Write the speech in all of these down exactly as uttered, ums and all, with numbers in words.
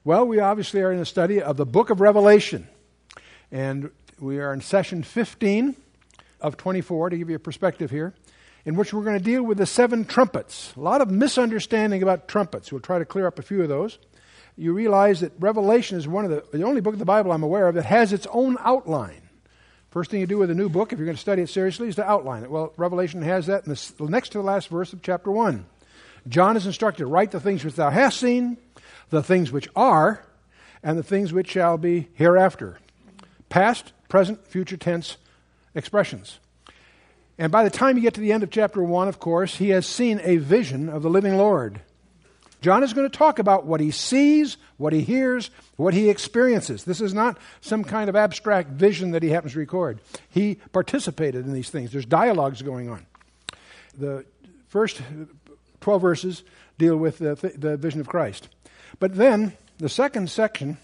Well, we obviously are in a study of the book of Revelation. And we are in session fifteen of twenty-four, to give you a perspective here, in which we're going to deal with the seven trumpets. A lot of misunderstanding about trumpets. We'll try to clear up a few of those. You realize that Revelation is one of the, the only book of the Bible I'm aware of that has its own outline. First thing you do with a new book, if you're going to study it seriously, is to outline it. Well, Revelation has that in the next to the last verse of chapter one. John is instructed, write the things which thou hast seen, the things which are, and the things which shall be hereafter. Past, present, future tense expressions. And by the time you get to the end of chapter one, of course, he has seen a vision of the living Lord. John is going to talk about what he sees, what he hears, what he experiences. This is not some kind of abstract vision that he happens to record. He participated in these things. There's dialogues going on. The first twelve verses deal with the, the vision of Christ. But then, the second section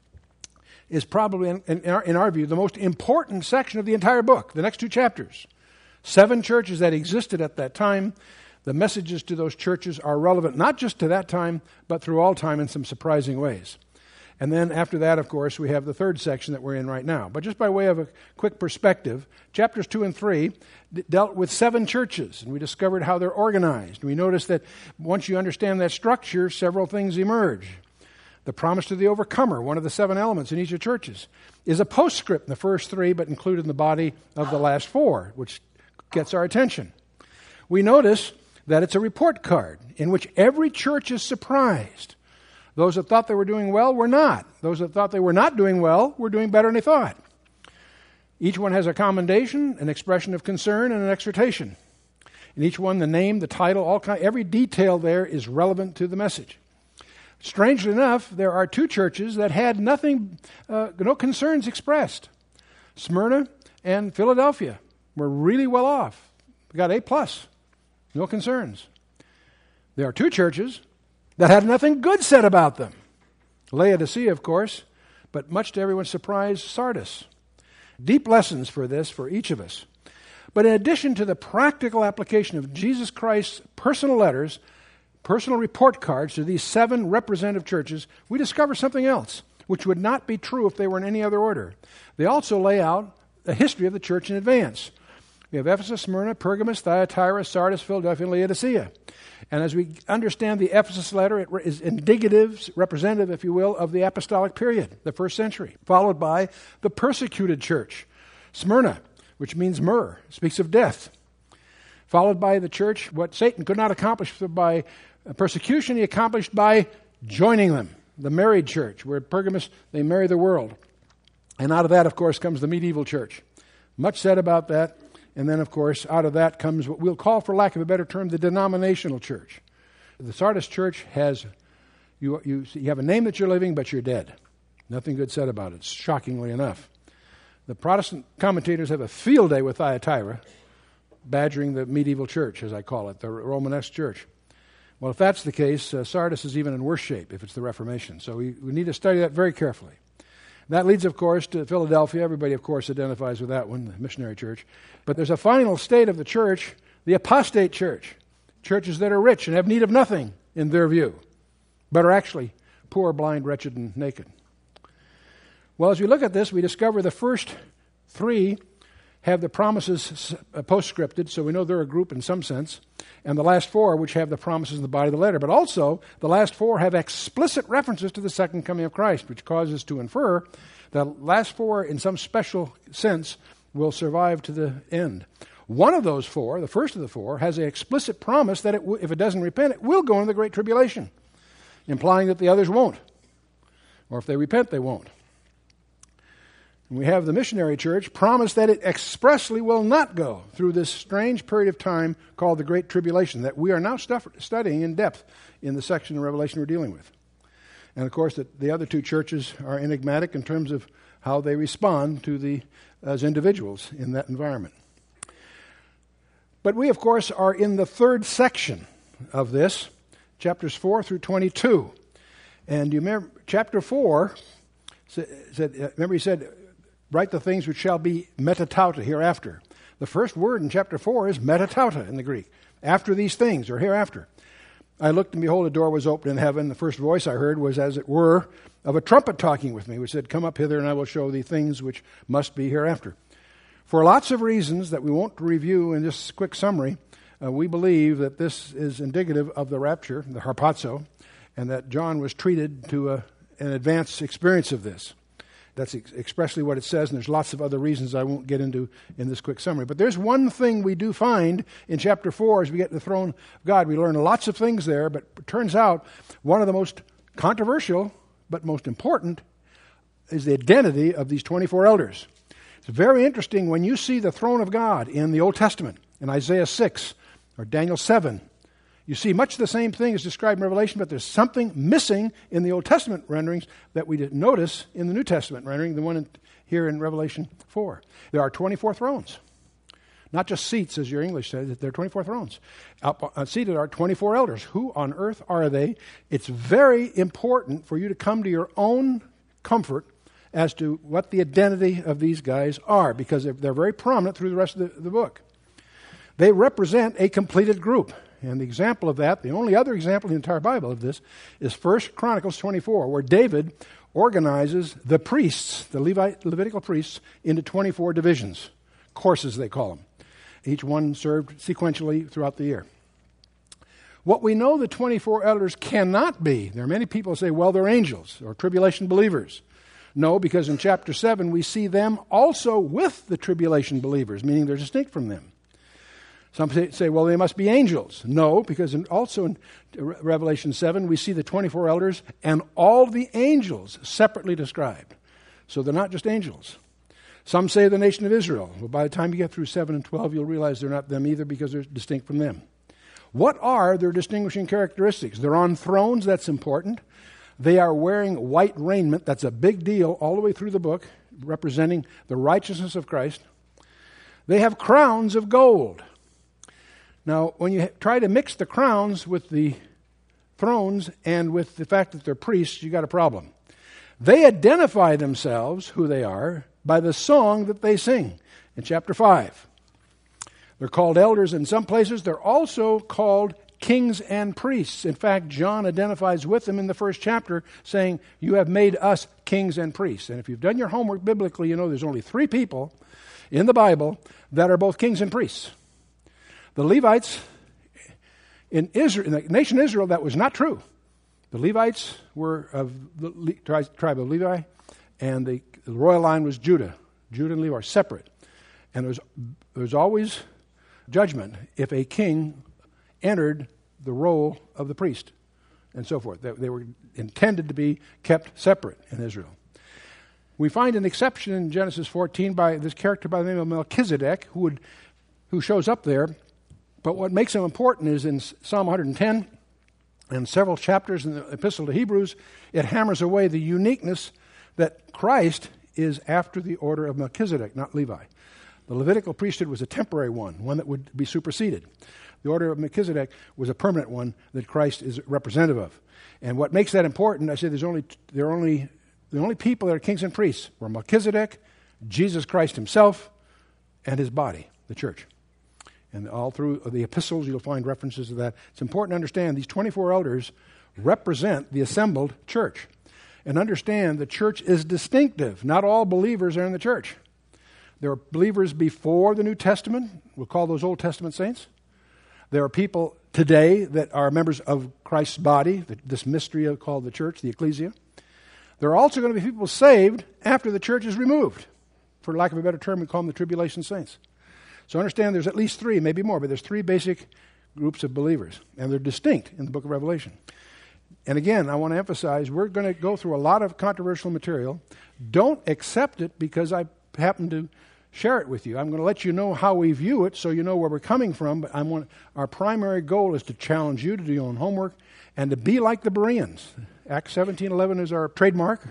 is probably, in, in, our, in our view, the most important section of the entire book, the next two chapters. Seven churches that existed at that time. The messages to those churches are relevant not just to that time, but through all time in some surprising ways. And then after that, of course, we have the third section that we're in right now. But just by way of a quick perspective, chapters two and three d- dealt with seven churches, and we discovered how they're organized. We noticed that once you understand that structure, several things emerge. The promise to the overcomer, one of the seven elements in each of churches, is a postscript in the first three, but included in the body of the last four, which gets our attention. We notice that it's a report card in which every church is surprised. Those that thought they were doing well were not. Those that thought they were not doing well were doing better than they thought. Each one has a commendation, an expression of concern, and an exhortation. In each one, the name, the title, all kind, every detail there is relevant to the message. Strangely enough, there are two churches that had nothing, uh, no concerns expressed. Smyrna and Philadelphia were really well off. We got A plus. No concerns. There are two churches that had nothing good said about them. Laodicea, of course, but much to everyone's surprise, Sardis. Deep lessons for this for each of us. But in addition to the practical application of Jesus Christ's personal letters, personal report cards to these seven representative churches, we discover something else, which would not be true if they were in any other order. They also lay out a history of the church in advance. We have Ephesus, Smyrna, Pergamos, Thyatira, Sardis, Philadelphia, and Laodicea. And as we understand the Ephesus letter, it is indicative, representative, if you will, of the apostolic period, the first century, followed by the persecuted church. Smyrna, which means myrrh, speaks of death. Followed by the church, what Satan could not accomplish by persecution, he accomplished by joining them. The married church, where at Pergamos they marry the world. And out of that, of course, comes the medieval church. Much said about that. And then, of course, out of that comes what we'll call, for lack of a better term, the denominational church. The Sardis church has, you, you, you have a name that you're living, but you're dead. Nothing good said about it, shockingly enough. The Protestant commentators have a field day with Thyatira, badgering the medieval church, as I call it, the Romanesque church. Well, if that's the case, uh, Sardis is even in worse shape if it's the Reformation. So we, we need to study that very carefully. That leads, of course, to Philadelphia. Everybody, of course, identifies with that one, the missionary church. But there's a final state of the church, the apostate church. Churches that are rich and have need of nothing, in their view, but are actually poor, blind, wretched, and naked. Well, as we look at this, we discover the first three have the promises postscripted, so we know they're a group in some sense, and the last four, which have the promises in the body of the letter. But also, the last four have explicit references to the second coming of Christ, which causes to infer that the last four, in some special sense, will survive to the end. One of those four, the first of the four, has an explicit promise that it w- if it doesn't repent, it will go into the Great Tribulation, implying that the others won't. Or if they repent, they won't. And we have the missionary church promise that it expressly will not go through this strange period of time called the Great Tribulation that we are now stuff- studying in depth in the section of Revelation we're dealing with. And of course, the, the other two churches are enigmatic in terms of how they respond to the as individuals in that environment. But we, of course, are in the third section of this, chapters four through twenty-two. And you remember, chapter four said, remember he said, write the things which shall be metatauta hereafter. The first word in chapter four is metatauta in the Greek. After these things, or hereafter. I looked, and behold, a door was opened in heaven. The first voice I heard was, as it were, of a trumpet talking with me, which said, "Come up hither, and I will show thee things which must be hereafter." For lots of reasons that we won't review in this quick summary, uh, we believe that this is indicative of the rapture, the harpazo, and that John was treated to a, an advanced experience of this. That's ex- expressly what it says, and there's lots of other reasons I won't get into in this quick summary. But there's one thing we do find in chapter four as we get to the throne of God. We learn lots of things there, but it turns out one of the most controversial but most important is the identity of these twenty-four elders. It's very interesting when you see the throne of God in the Old Testament, in Isaiah six or Daniel seven. You see much the same thing as described in Revelation, but there's something missing in the Old Testament renderings that we didn't notice in the New Testament rendering, the one in, here in Revelation four. There are twenty-four thrones. Not just seats, as your English says, there are twenty-four thrones. Up, uh, seated are twenty-four elders. Who on earth are they? It's very important for you to come to your own comfort as to what the identity of these guys are, because they're, they're very prominent through the rest of the, the book. They represent a completed group. And the example of that, the only other example in the entire Bible of this, is First Chronicles twenty-four, where David organizes the priests, the Levite, Levitical priests, into twenty-four divisions, courses they call them. Each one served sequentially throughout the year. What we know the twenty-four elders cannot be, there are many people who say, well, they're angels or tribulation believers. No, because in chapter seven we see them also with the tribulation believers, meaning they're distinct from them. Some say, well, they must be angels. No, because in, also in Revelation seven, we see the twenty-four elders and all the angels separately described. So they're not just angels. Some say the nation of Israel. Well, by the time you get through seven and twelve, you'll realize they're not them either because they're distinct from them. What are their distinguishing characteristics? They're on thrones, that's important. They are wearing white raiment, that's a big deal all the way through the book, representing the righteousness of Christ. They have crowns of gold. Now, when you try to mix the crowns with the thrones and with the fact that they're priests, you got a problem. They identify themselves, who they are, by the song that they sing in chapter five. They're called elders in some places. They're also called kings and priests. In fact, John identifies with them in the first chapter, saying, "You have made us kings and priests." And if you've done your homework biblically, you know there's only three people in the Bible that are both kings and priests. The Levites in Israel, in the nation of Israel, that was not true. The Levites were of the Le- tribe of Levi, and the, the royal line was Judah. Judah and Levi are separate. And there was, there was always judgment if a king entered the role of the priest and so forth. They, they were intended to be kept separate in Israel. We find an exception in Genesis fourteen by this character by the name of Melchizedek, who would, who shows up there. But what makes him important is in Psalm one hundred ten and several chapters in the Epistle to Hebrews, it hammers away the uniqueness that Christ is after the order of Melchizedek, not Levi. The Levitical priesthood was a temporary one, one that would be superseded. The order of Melchizedek was a permanent one that Christ is representative of. And what makes that important, I say there's only there are only the only people that are kings and priests were Melchizedek, Jesus Christ himself, and his body, the church. And all through the epistles, you'll find references to that. It's important to understand these twenty-four elders represent the assembled church. And understand the church is distinctive. Not all believers are in the church. There are believers before the New Testament. We'll call those Old Testament saints. There are people today that are members of Christ's body, this mystery called the church, the ecclesia. There are also going to be people saved after the church is removed. For lack of a better term, we call them the tribulation saints. So understand there's at least three, maybe more, but there's three basic groups of believers, and they're distinct in the book of Revelation. And again, I want to emphasize, we're going to go through a lot of controversial material. Don't accept it because I happen to share it with you. I'm going to let you know how we view it so you know where we're coming from, but I want, our primary goal is to challenge you to do your own homework and to be like the Bereans. Acts seventeen eleven is our trademark.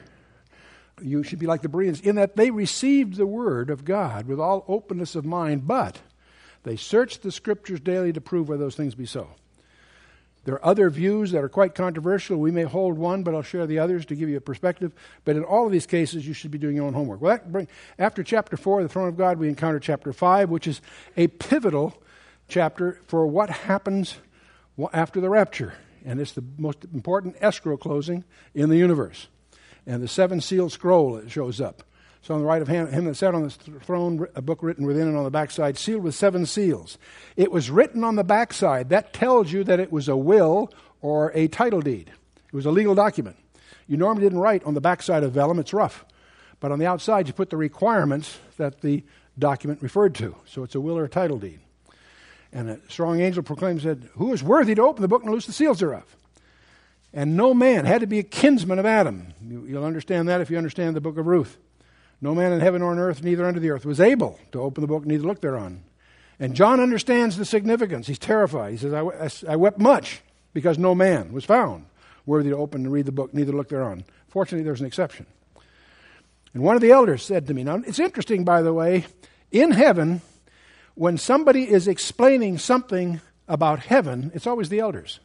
You should be like the Bereans in that they received the word of God with all openness of mind, but they searched the scriptures daily to prove whether those things be so. There are other views that are quite controversial. We may hold one, but I'll share the others to give you a perspective. But in all of these cases, you should be doing your own homework. Well, that bring, after chapter four, the throne of God, we encounter chapter five, which is a pivotal chapter for what happens after the rapture. and it's the most important escrow closing in the universe. And the seven-sealed scroll shows up. So on the right of him, him that sat on the throne, a book written within and on the backside, sealed with seven seals. It was written on the backside. That tells you that it was a will or a title deed. It was a legal document. You normally didn't write on the backside of vellum. It's rough. But on the outside, you put the requirements that the document referred to. So it's a will or a title deed. And a strong angel proclaimed, said, "Who is worthy to open the book and loose the seals thereof?" And no man had to be a kinsman of Adam. You, you'll understand that if you understand the book of Ruth. No man in heaven or on earth, neither under the earth, was able to open the book, neither look thereon. And John understands the significance. He's terrified. He says, I, I wept much because no man was found worthy to open and read the book, neither look thereon. Fortunately, there's an exception. And one of the elders said to me, now it's interesting, by the way, in heaven, when somebody is explaining something about heaven, it's always the elders.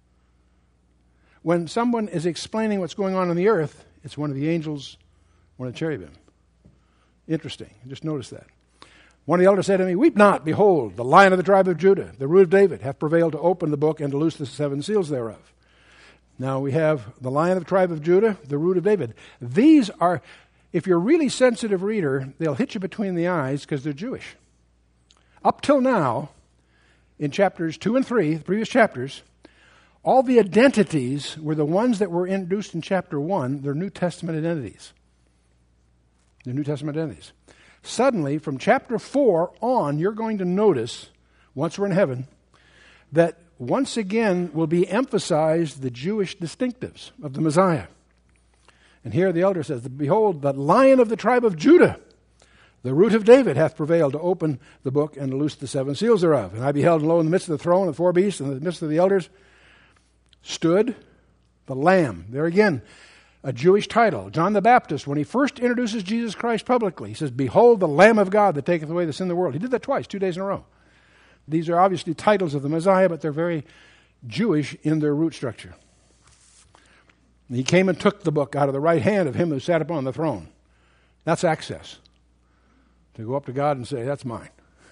When someone is explaining what's going on on the earth, it's one of the angels, one of the cherubim. Interesting. Just notice that. One of the elders said to me, "Weep not, behold, the Lion of the tribe of Judah, the root of David, hath prevailed to open the book and to loose the seven seals thereof." Now we have the Lion of the tribe of Judah, the root of David. These are, if you're a really sensitive reader, they'll hit you between the eyes because they're Jewish. Up till now, in chapters two and three, the previous chapters, all the identities were the ones that were introduced in chapter one. They're New Testament identities. They're New Testament identities. Suddenly, from chapter four on, you're going to notice, once we're in heaven, that once again will be emphasized the Jewish distinctives of the Messiah. And here the elder says, "Behold, the Lion of the tribe of Judah, the root of David, hath prevailed to open the book and to loose the seven seals thereof. And I beheld, and lo, in the midst of the throne, the four beasts, and in the midst of the elders, stood the Lamb." There again, a Jewish title. John the Baptist, when he first introduces Jesus Christ publicly, he says, "Behold the Lamb of God that taketh away the sin of the world." He did that twice, two days in a row. These are obviously titles of the Messiah, but they're very Jewish in their root structure. And he came and took the book out of the right hand of him who sat upon the throne. That's access. To go up to God and say, "That's mine."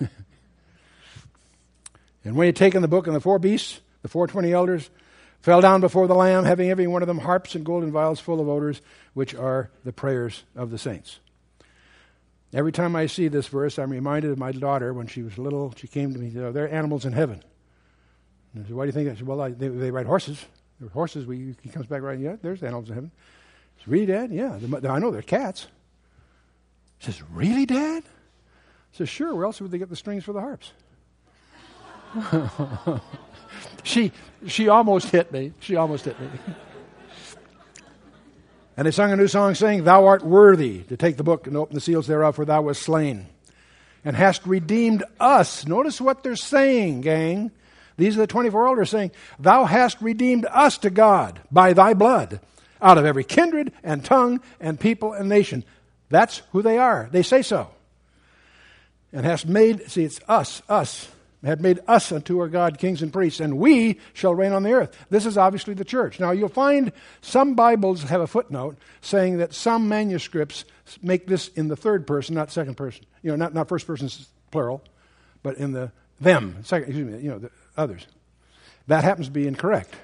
And when he had taken the book, and the four beasts, the four twenty elders, fell down before the Lamb, having every one of them harps and golden vials full of odors, which are the prayers of the saints. Every time I see this verse, I'm reminded of my daughter when she was little. She came to me and said, "Oh, there are animals in heaven." And I said, "Why do you think that?" She said, "Well, I, they, they ride horses. There are horses." We, he comes back right, "Yeah, there's animals in heaven." I said, "Really, Dad?" "Yeah, I know they're cats." He says, "Really, Dad?" I said, "Sure, where else would they get the strings for the harps?" She she almost hit me. She almost hit me. And they sung a new song, saying, "Thou art worthy to take the book and open the seals thereof, for thou wast slain, and hast redeemed us." Notice what they're saying, gang. These are the twenty-four elders saying, "Thou hast redeemed us to God by thy blood, out of every kindred and tongue and people and nation." That's who they are. They say so. "And hast made," see, it's us, us, "had made us unto our God kings and priests, and we shall reign on the earth." This is obviously the church. Now, you'll find some Bibles have a footnote saying that some manuscripts make this in the third person, not second person. You know, not, not first person plural, but in the them, second, excuse me, you know, the others. That happens to be incorrect.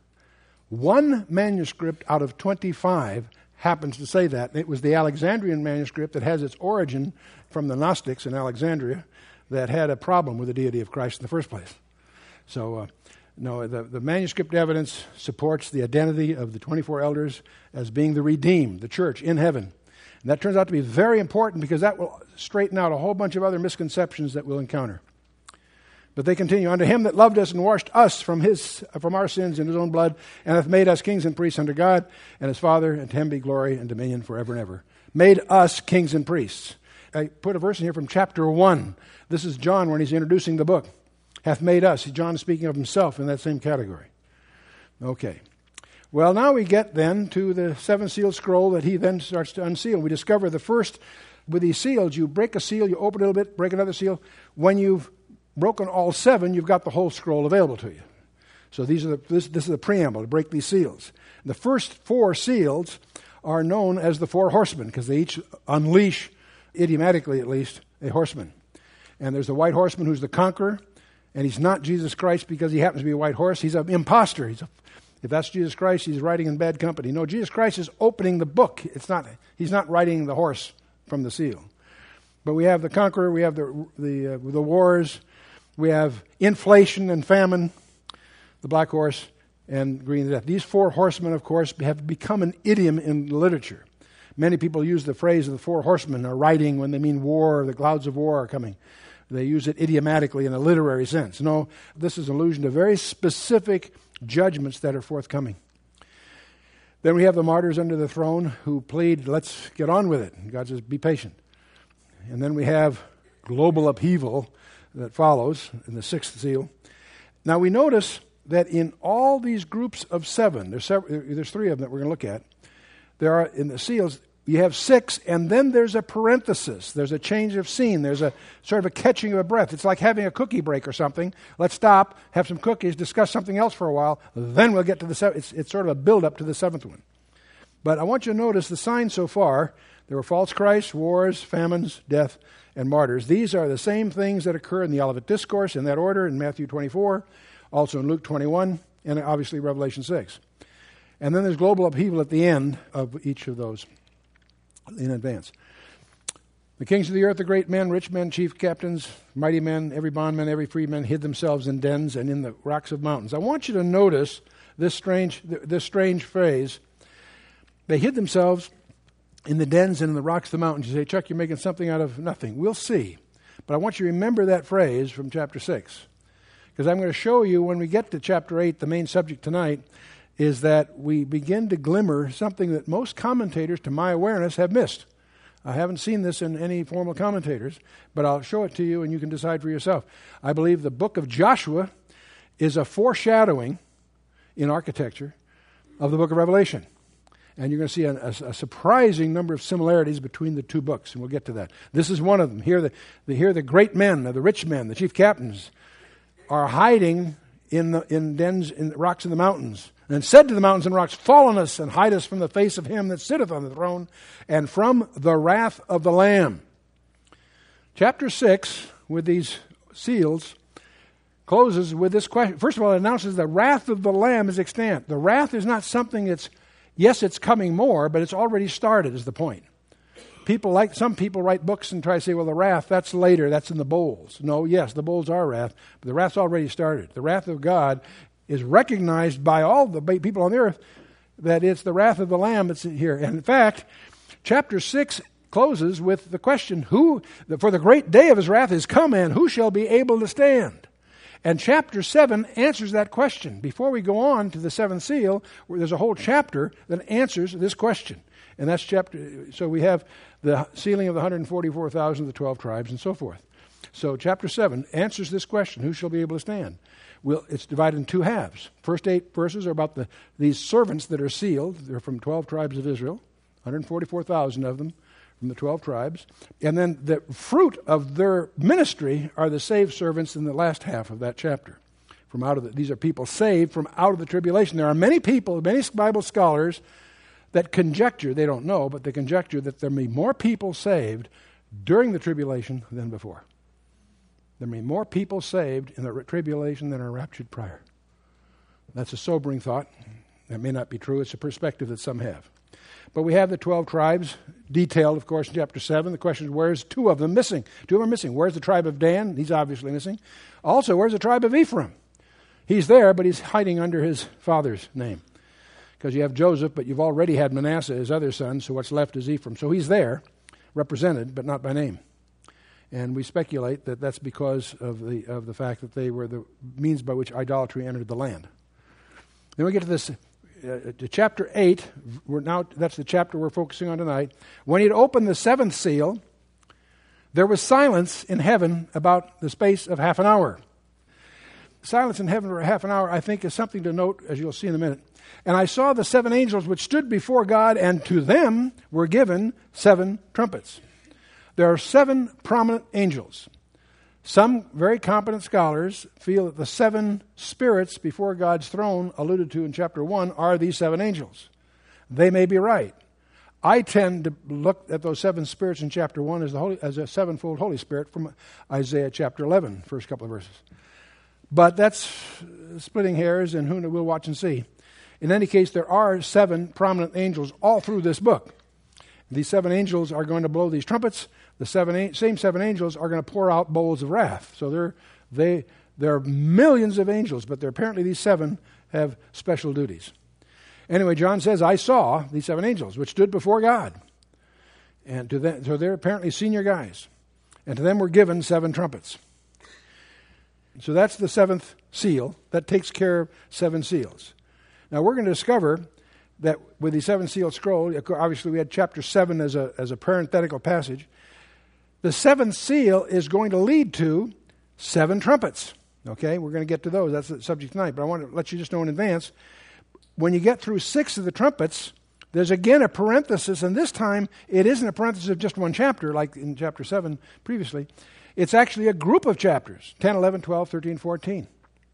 One manuscript out of twenty-five happens to say that. It was the Alexandrian manuscript that has its origin from the Gnostics in Alexandria that had a problem with the deity of Christ in the first place. So, uh, no, the, the manuscript evidence supports the identity of the twenty-four elders as being the redeemed, the church in heaven. And that turns out to be very important because that will straighten out a whole bunch of other misconceptions that we'll encounter. But they continue, "Unto him that loved us and washed us from his from our sins in his own blood, and hath made us kings and priests unto God and his Father, and to him be glory and dominion forever and ever." Made us kings and priests. I put a verse in here from chapter one. This is John when he's introducing the book. Hath made us. John is speaking of himself in that same category. Okay. Well, now we get then to the seven-sealed scroll that he then starts to unseal. We discover the first, with these seals, you break a seal, you open it a little bit, break another seal. When you've broken all seven, you've got the whole scroll available to you. So these are the, this, this is the preamble to break these seals. The first four seals are known as the four horsemen because they each unleash, idiomatically at least, a horseman. And there's the white horseman who's the conqueror, And he's not Jesus Christ because he happens to be a white horse. He's an imposter. He's a, if that's Jesus Christ, he's writing in bad company. No, Jesus Christ is opening the book. It's not. He's not writing the horse from the seal. But we have the conqueror. We have the the uh, the wars. We have inflation and famine, the black horse, and green death. These four horsemen, of course, have become an idiom in literature. Many people use the phrase of the four horsemen are riding when they mean war, the clouds of war are coming. They use it idiomatically in a literary sense. No, this is an allusion to very specific judgments that are forthcoming. Then we have the martyrs under the throne who plead, let's get on with it. And God says, be patient. And then we have global upheaval that follows in the sixth seal. Now we notice that in all these groups of seven, there's, several, there's three of them that we're going to look at, there are, in the seals, you have six, and then there's a parenthesis. There's a change of scene. There's a sort of a catching of a breath. It's like having a cookie break or something. Let's stop, have some cookies, discuss something else for a while, then we'll get to the seventh. It's, it's sort of a build-up to the seventh one. But I want you to notice the signs so far. There were false Christs, wars, famines, death, and martyrs. These are the same things that occur in the Olivet Discourse in that order in Matthew twenty-four, also in Luke twenty-one, and obviously Revelation six. And then there's global upheaval at the end of each of those in advance. The kings of the earth, the great men, rich men, chief captains, mighty men, every bondman, every freeman, hid themselves in dens and in the rocks of mountains. I want you to notice this strange, this strange phrase. They hid themselves in the dens and in the rocks of the mountains. You say, Chuck, you're making something out of nothing. We'll see. But I want you to remember that phrase from chapter six. Because I'm going to show you when we get to chapter eight, the main subject tonight, is that we begin to glimmer something that most commentators, to my awareness, have missed. I haven't seen this in any formal commentators, but I'll show it to you and you can decide for yourself. I believe the book of Joshua is a foreshadowing in architecture of the book of Revelation. And you're going to see a, a, a surprising number of similarities between the two books, and we'll get to that. This is one of them. Here the, the, here the great men, the rich men, the chief captains, are hiding in, the, in dens, in the rocks in the mountains. And said to the mountains and rocks, fall on us and hide us from the face of him that sitteth on the throne and from the wrath of the Lamb. Chapter six, with these seals, closes with this question. First of all, it announces the wrath of the Lamb is extant. The wrath is not something that's, yes, it's coming more, but it's already started is the point. People like, some people write books and try to say, well, the wrath, that's later, that's in the bowls. No, yes, the bowls are wrath, but the wrath's already started. The wrath of God is recognized by all the people on the earth that it's the wrath of the Lamb that's here. And in fact, chapter six closes with the question, who, for the great day of his wrath is come, and who shall be able to stand? And chapter seven answers that question. Before we go on to the seventh seal, where there's a whole chapter that answers this question. And that's chapter, so we have the sealing of the one hundred forty-four thousand of the twelve tribes and so forth. So chapter seven answers this question, who shall be able to stand? Well, it's divided in two halves. First eight verses are about the these servants that are sealed. They're from twelve tribes of Israel, one hundred forty-four thousand of them from the twelve tribes. And then the fruit of their ministry are the saved servants in the last half of that chapter. From out of the, these are people saved from out of the tribulation. There are many people, many Bible scholars that conjecture, they don't know, but they conjecture that there may be more people saved during the tribulation than before. There may be more people saved in the tribulation than are raptured prior. That's a sobering thought. That may not be true. It's a perspective that some have. But we have the twelve tribes, detailed, of course, in chapter seven. The question is, where's two of them missing? Two of them are missing. Where's the tribe of Dan? He's obviously missing. Also, where's the tribe of Ephraim? He's there, but he's hiding under his father's name. Because you have Joseph, but you've already had Manasseh, his other son, so what's left is Ephraim. So he's there, represented, but not by name. And we speculate that that's because of the of the fact that they were the means by which idolatry entered the land. Then we get to this, uh, to chapter eight. We're now that's the chapter we're focusing on tonight. When he'd opened the seventh seal, there was silence in heaven about the space of half an hour. Silence in heaven for half an hour, I think, is something to note, as you'll see in a minute. And I saw the seven angels which stood before God, and to them were given seven trumpets. There are seven prominent angels. Some very competent scholars feel that the seven spirits before God's throne, alluded to in chapter one, are these seven angels. They may be right. I tend to look at those seven spirits in chapter one as, the Holy, as a sevenfold Holy Spirit from Isaiah chapter eleven, first couple of verses. But that's splitting hairs, and who knows, we'll watch and see. In any case, there are seven prominent angels all through this book. These seven angels are going to blow these trumpets. The seven same seven angels are going to pour out bowls of wrath. So there, they, there are millions of angels, but there apparently these seven have special duties. Anyway, John says, I saw these seven angels, which stood before God. And to them, so they're apparently senior guys. And to them were given seven trumpets. So that's the seventh seal. That takes care of seven seals. Now we're going to discover that with the seven sealed scroll, obviously we had chapter seven as a, as a parenthetical passage. The seventh seal is going to lead to seven trumpets. Okay, we're going to get to those. That's the subject tonight. But I want to let you just know in advance, when you get through six of the trumpets, there's again a parenthesis, and this time it isn't a parenthesis of just one chapter like in chapter seven previously. It's actually a group of chapters, ten, eleven, twelve, thirteen, fourteen.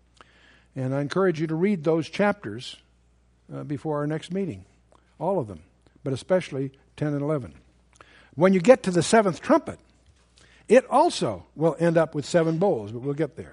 And I encourage you to read those chapters uh, before our next meeting, all of them, but especially ten and eleven. When you get to the seventh trumpet, it also will end up with seven bowls, but we'll get there.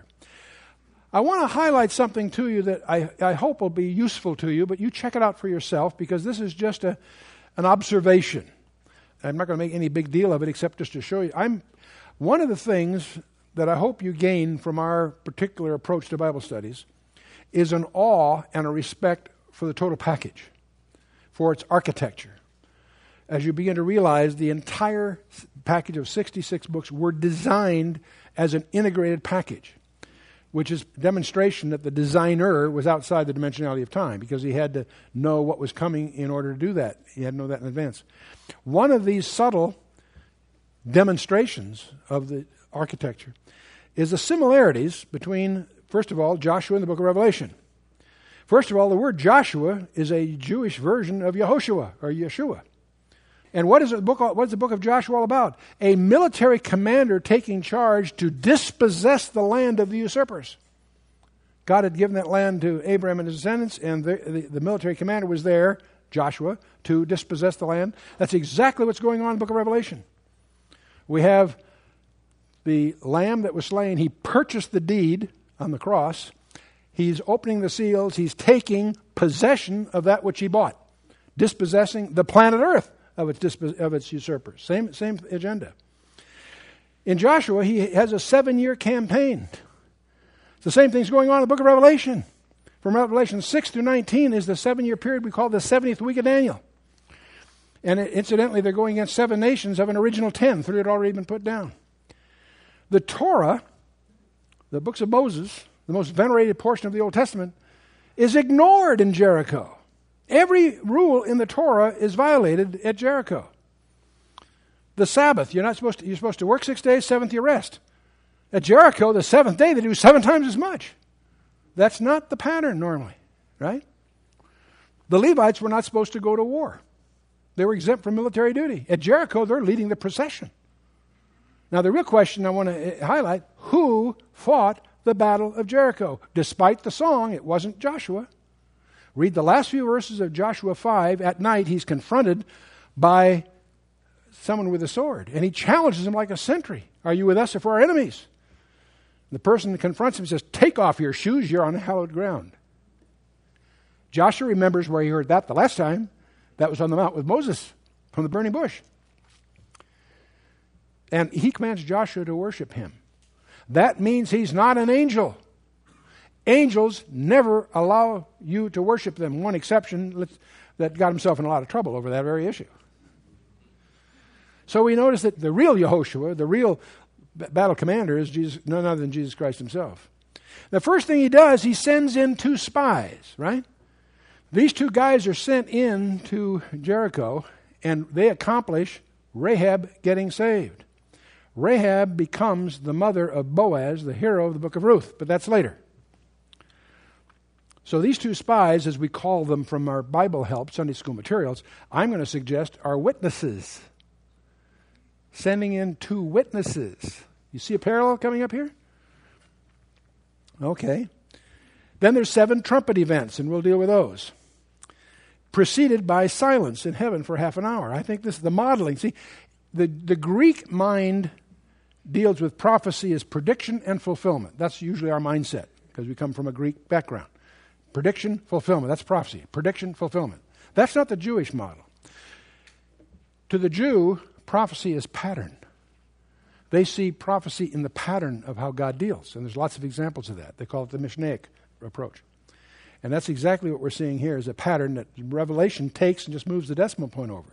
I want to highlight something to you that I, I hope will be useful to you, but you check it out for yourself because this is just a, an observation. I'm not going to make any big deal of it except just to show you. I'm one of the things that I hope you gain from our particular approach to Bible studies is an awe and a respect for the total package, for its architecture. As you begin to realize the entire package of sixty-six books were designed as an integrated package, which is demonstration that the designer was outside the dimensionality of time because he had to know what was coming in order to do that. He had to know that in advance. One of these subtle demonstrations of the architecture is the similarities between, first of all, Joshua and the book of Revelation. First of all, the word Joshua is a Jewish version of Yehoshua or Yeshua. And what is the book? What is the book of Joshua all about? A military commander taking charge to dispossess the land of the usurpers. God had given that land to Abraham and his descendants, and the, the, the military commander was there, Joshua, to dispossess the land. That's exactly what's going on in the book of Revelation. We have the lamb that was slain. He purchased the deed on the cross. He's opening the seals. He's taking possession of that which he bought, dispossessing the planet Earth of its disp- of its usurpers. Same same agenda. In Joshua, he has a seven-year campaign. It's the same thing's going on in the book of Revelation. From Revelation six through nineteen is the seven-year period we call the seventieth week of Daniel. And it, incidentally, they're going against seven nations of an original ten. Three had already been put down. The Torah, the books of Moses, the most venerated portion of the Old Testament, is ignored in Jericho. Every rule in the Torah is violated at Jericho. The Sabbath, you're not supposed to, you're supposed to work six days, seventh you rest. At Jericho, the seventh day, they do seven times as much. That's not the pattern normally, right? The Levites were not supposed to go to war. They were exempt from military duty. At Jericho, they're leading the procession. Now, the real question I want to highlight, who fought the battle of Jericho? Despite the song, it wasn't Joshua. Read the last few verses of Joshua five. At night, he's confronted by someone with a sword, and he challenges him like a sentry. Are you with us or for our enemies? The person that confronts him says, take off your shoes, you're on hallowed ground. Joshua remembers where he heard that the last time. That was on the mount with Moses from the burning bush. And he commands Joshua to worship him. That means he's not an angel. Angels never allow you to worship them. One exception that got himself in a lot of trouble over that very issue. So we notice that the real Yehoshua, the real battle commander, is Jesus, none other than Jesus Christ himself. The first thing he does, he sends in two spies, right? These two guys are sent in to Jericho, and they accomplish Rahab getting saved. Rahab becomes the mother of Boaz, the hero of the book of Ruth, but that's later. So these two spies, as we call them from our Bible Help Sunday school materials, I'm going to suggest are witnesses. Sending in two witnesses. You see a parallel coming up here? Okay. Then there's seven trumpet events, and we'll deal with those. Preceded by silence in heaven for half an hour. I think this is the modeling. See, the, the Greek mind deals with prophecy as prediction and fulfillment. That's usually our mindset. because we come from a Greek background. Prediction, fulfillment. That's prophecy. Prediction, fulfillment. That's not the Jewish model. To the Jew, prophecy is pattern. They see prophecy in the pattern of how God deals. And there's lots of examples of that. They call it the Mishnaic approach. And that's exactly what we're seeing here, is a pattern that Revelation takes and just moves the decimal point over.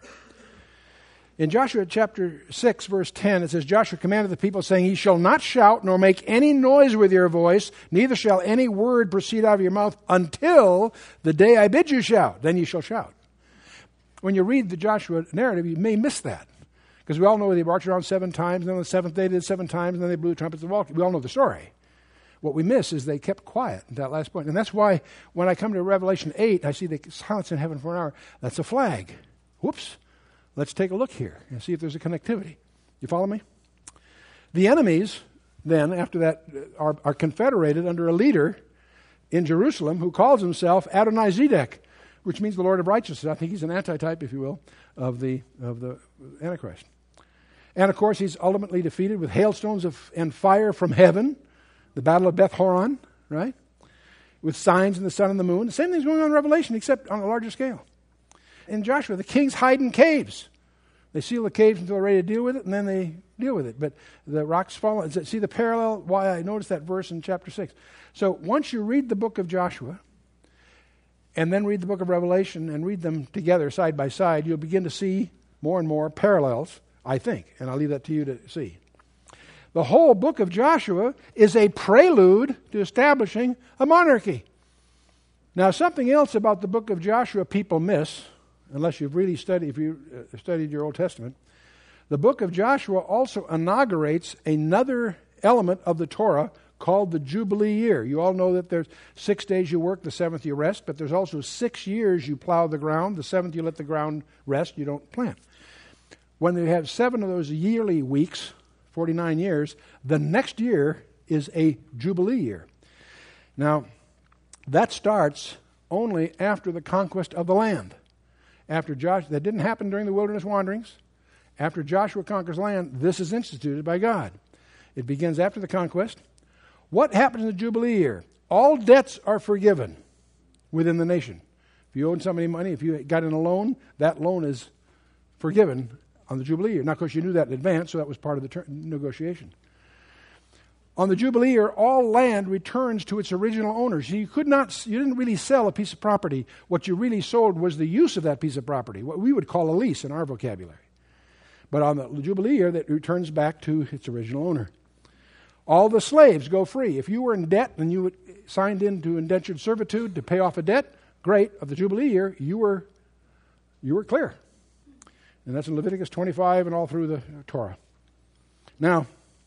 In Joshua chapter six, verse ten, it says, Joshua commanded the people, saying, Ye shall not shout, nor make any noise with your voice, neither shall any word proceed out of your mouth until the day I bid you shout. Then ye shall shout. When you read the Joshua narrative, you may miss that. Because we all know they marched around seven times, and then on the seventh day they did seven times, and then they blew the trumpets. We all know the story. What we miss is they kept quiet at that last point. And that's why when I come to Revelation eight, I see the silence in heaven for an hour. That's a flag. Whoops. Let's take a look here and see if there's a connectivity. You follow me? The enemies, then, after that, are, are confederated under a leader in Jerusalem who calls himself Adonai-Zedek, which means the Lord of Righteousness. I think he's an antitype, if you will, of the of the Antichrist. And, of course, he's ultimately defeated with hailstones of, and fire from heaven, the Battle of Beth Horon, right? With signs in the sun and the moon. The same thing's going on in Revelation, except on a larger scale. In Joshua, the kings hide in caves. They seal the caves until they're ready to deal with it, and then they deal with it. But the rocks fall. See the parallel? Why I noticed that verse in chapter six. So once you read the book of Joshua, and then read the book of Revelation, and read them together side by side, you'll begin to see more and more parallels, I think. And I'll leave that to you to see. The whole book of Joshua is a prelude to establishing a monarchy. Now, something else about the book of Joshua people miss, unless you've really studied, if you uh, studied your Old Testament, the book of Joshua also inaugurates another element of the Torah called the Jubilee year. You all know that there's six days you work, the seventh you rest, but there's also six years you plow the ground, the seventh you let the ground rest, you don't plant. When you have seven of those yearly weeks, forty-nine years, the next year is a Jubilee year. Now, that starts only after the conquest of the land. After Joshua, that didn't happen during the wilderness wanderings. After Joshua conquers land, this is instituted by God. It begins after the conquest. What happens in the Jubilee year? All debts are forgiven within the nation. If you owed somebody money, if you got in a loan, that loan is forgiven on the Jubilee year. Now, of course, you knew that in advance, so that was part of the ter- negotiation. On the Jubilee year, all land returns to its original owners. You could not, you didn't really sell a piece of property. What you really sold was the use of that piece of property, what we would call a lease in our vocabulary. But on the Jubilee year, that returns back to its original owner. All the slaves go free. If you were in debt and you signed into indentured servitude to pay off a debt, great. Of the Jubilee year, you were you were clear. And that's in Leviticus twenty-five and all through the Torah. Now,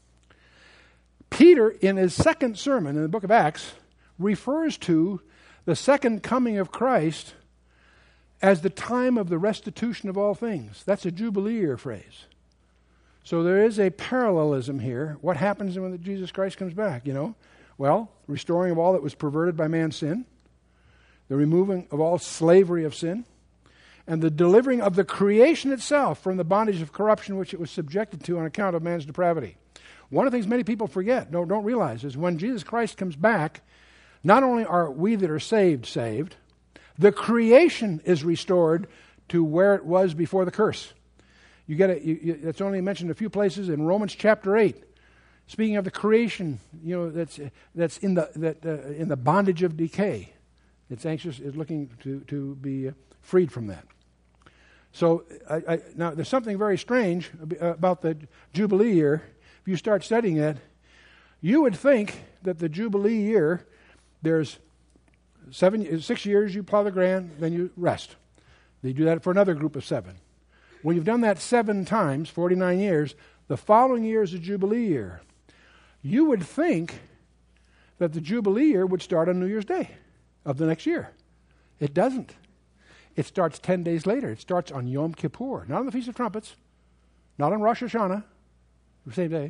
Peter, in his second sermon in the book of Acts, refers to the second coming of Christ as the time of the restitution of all things. That's a Jubilee year phrase. So there is a parallelism here. What happens when Jesus Christ comes back, you know? Well, restoring of all that was perverted by man's sin, the removing of all slavery of sin, and the delivering of the creation itself from the bondage of corruption which it was subjected to on account of man's depravity. One of the things many people forget, don't, don't realize, is when Jesus Christ comes back, not only are we that are saved, saved, the creation is restored to where it was before the curse. You get it. You, you, it's only mentioned a few places in Romans chapter eight. Speaking of the creation, you know that's that's in the that uh, in the bondage of decay. It's anxious, is looking to to be uh, freed from that. So I, I, now there's something very strange about the Jubilee year. If you start studying it, you would think that the Jubilee year, there's seven, six years you plow the ground, then you rest. They do that for another group of seven. When you've done that seven times, forty-nine years, the following year is a Jubilee year. You would think that the Jubilee year would start on New Year's Day of the next year. It doesn't. It starts ten days later. It starts on Yom Kippur, not on the Feast of Trumpets, not on Rosh Hashanah, the same day,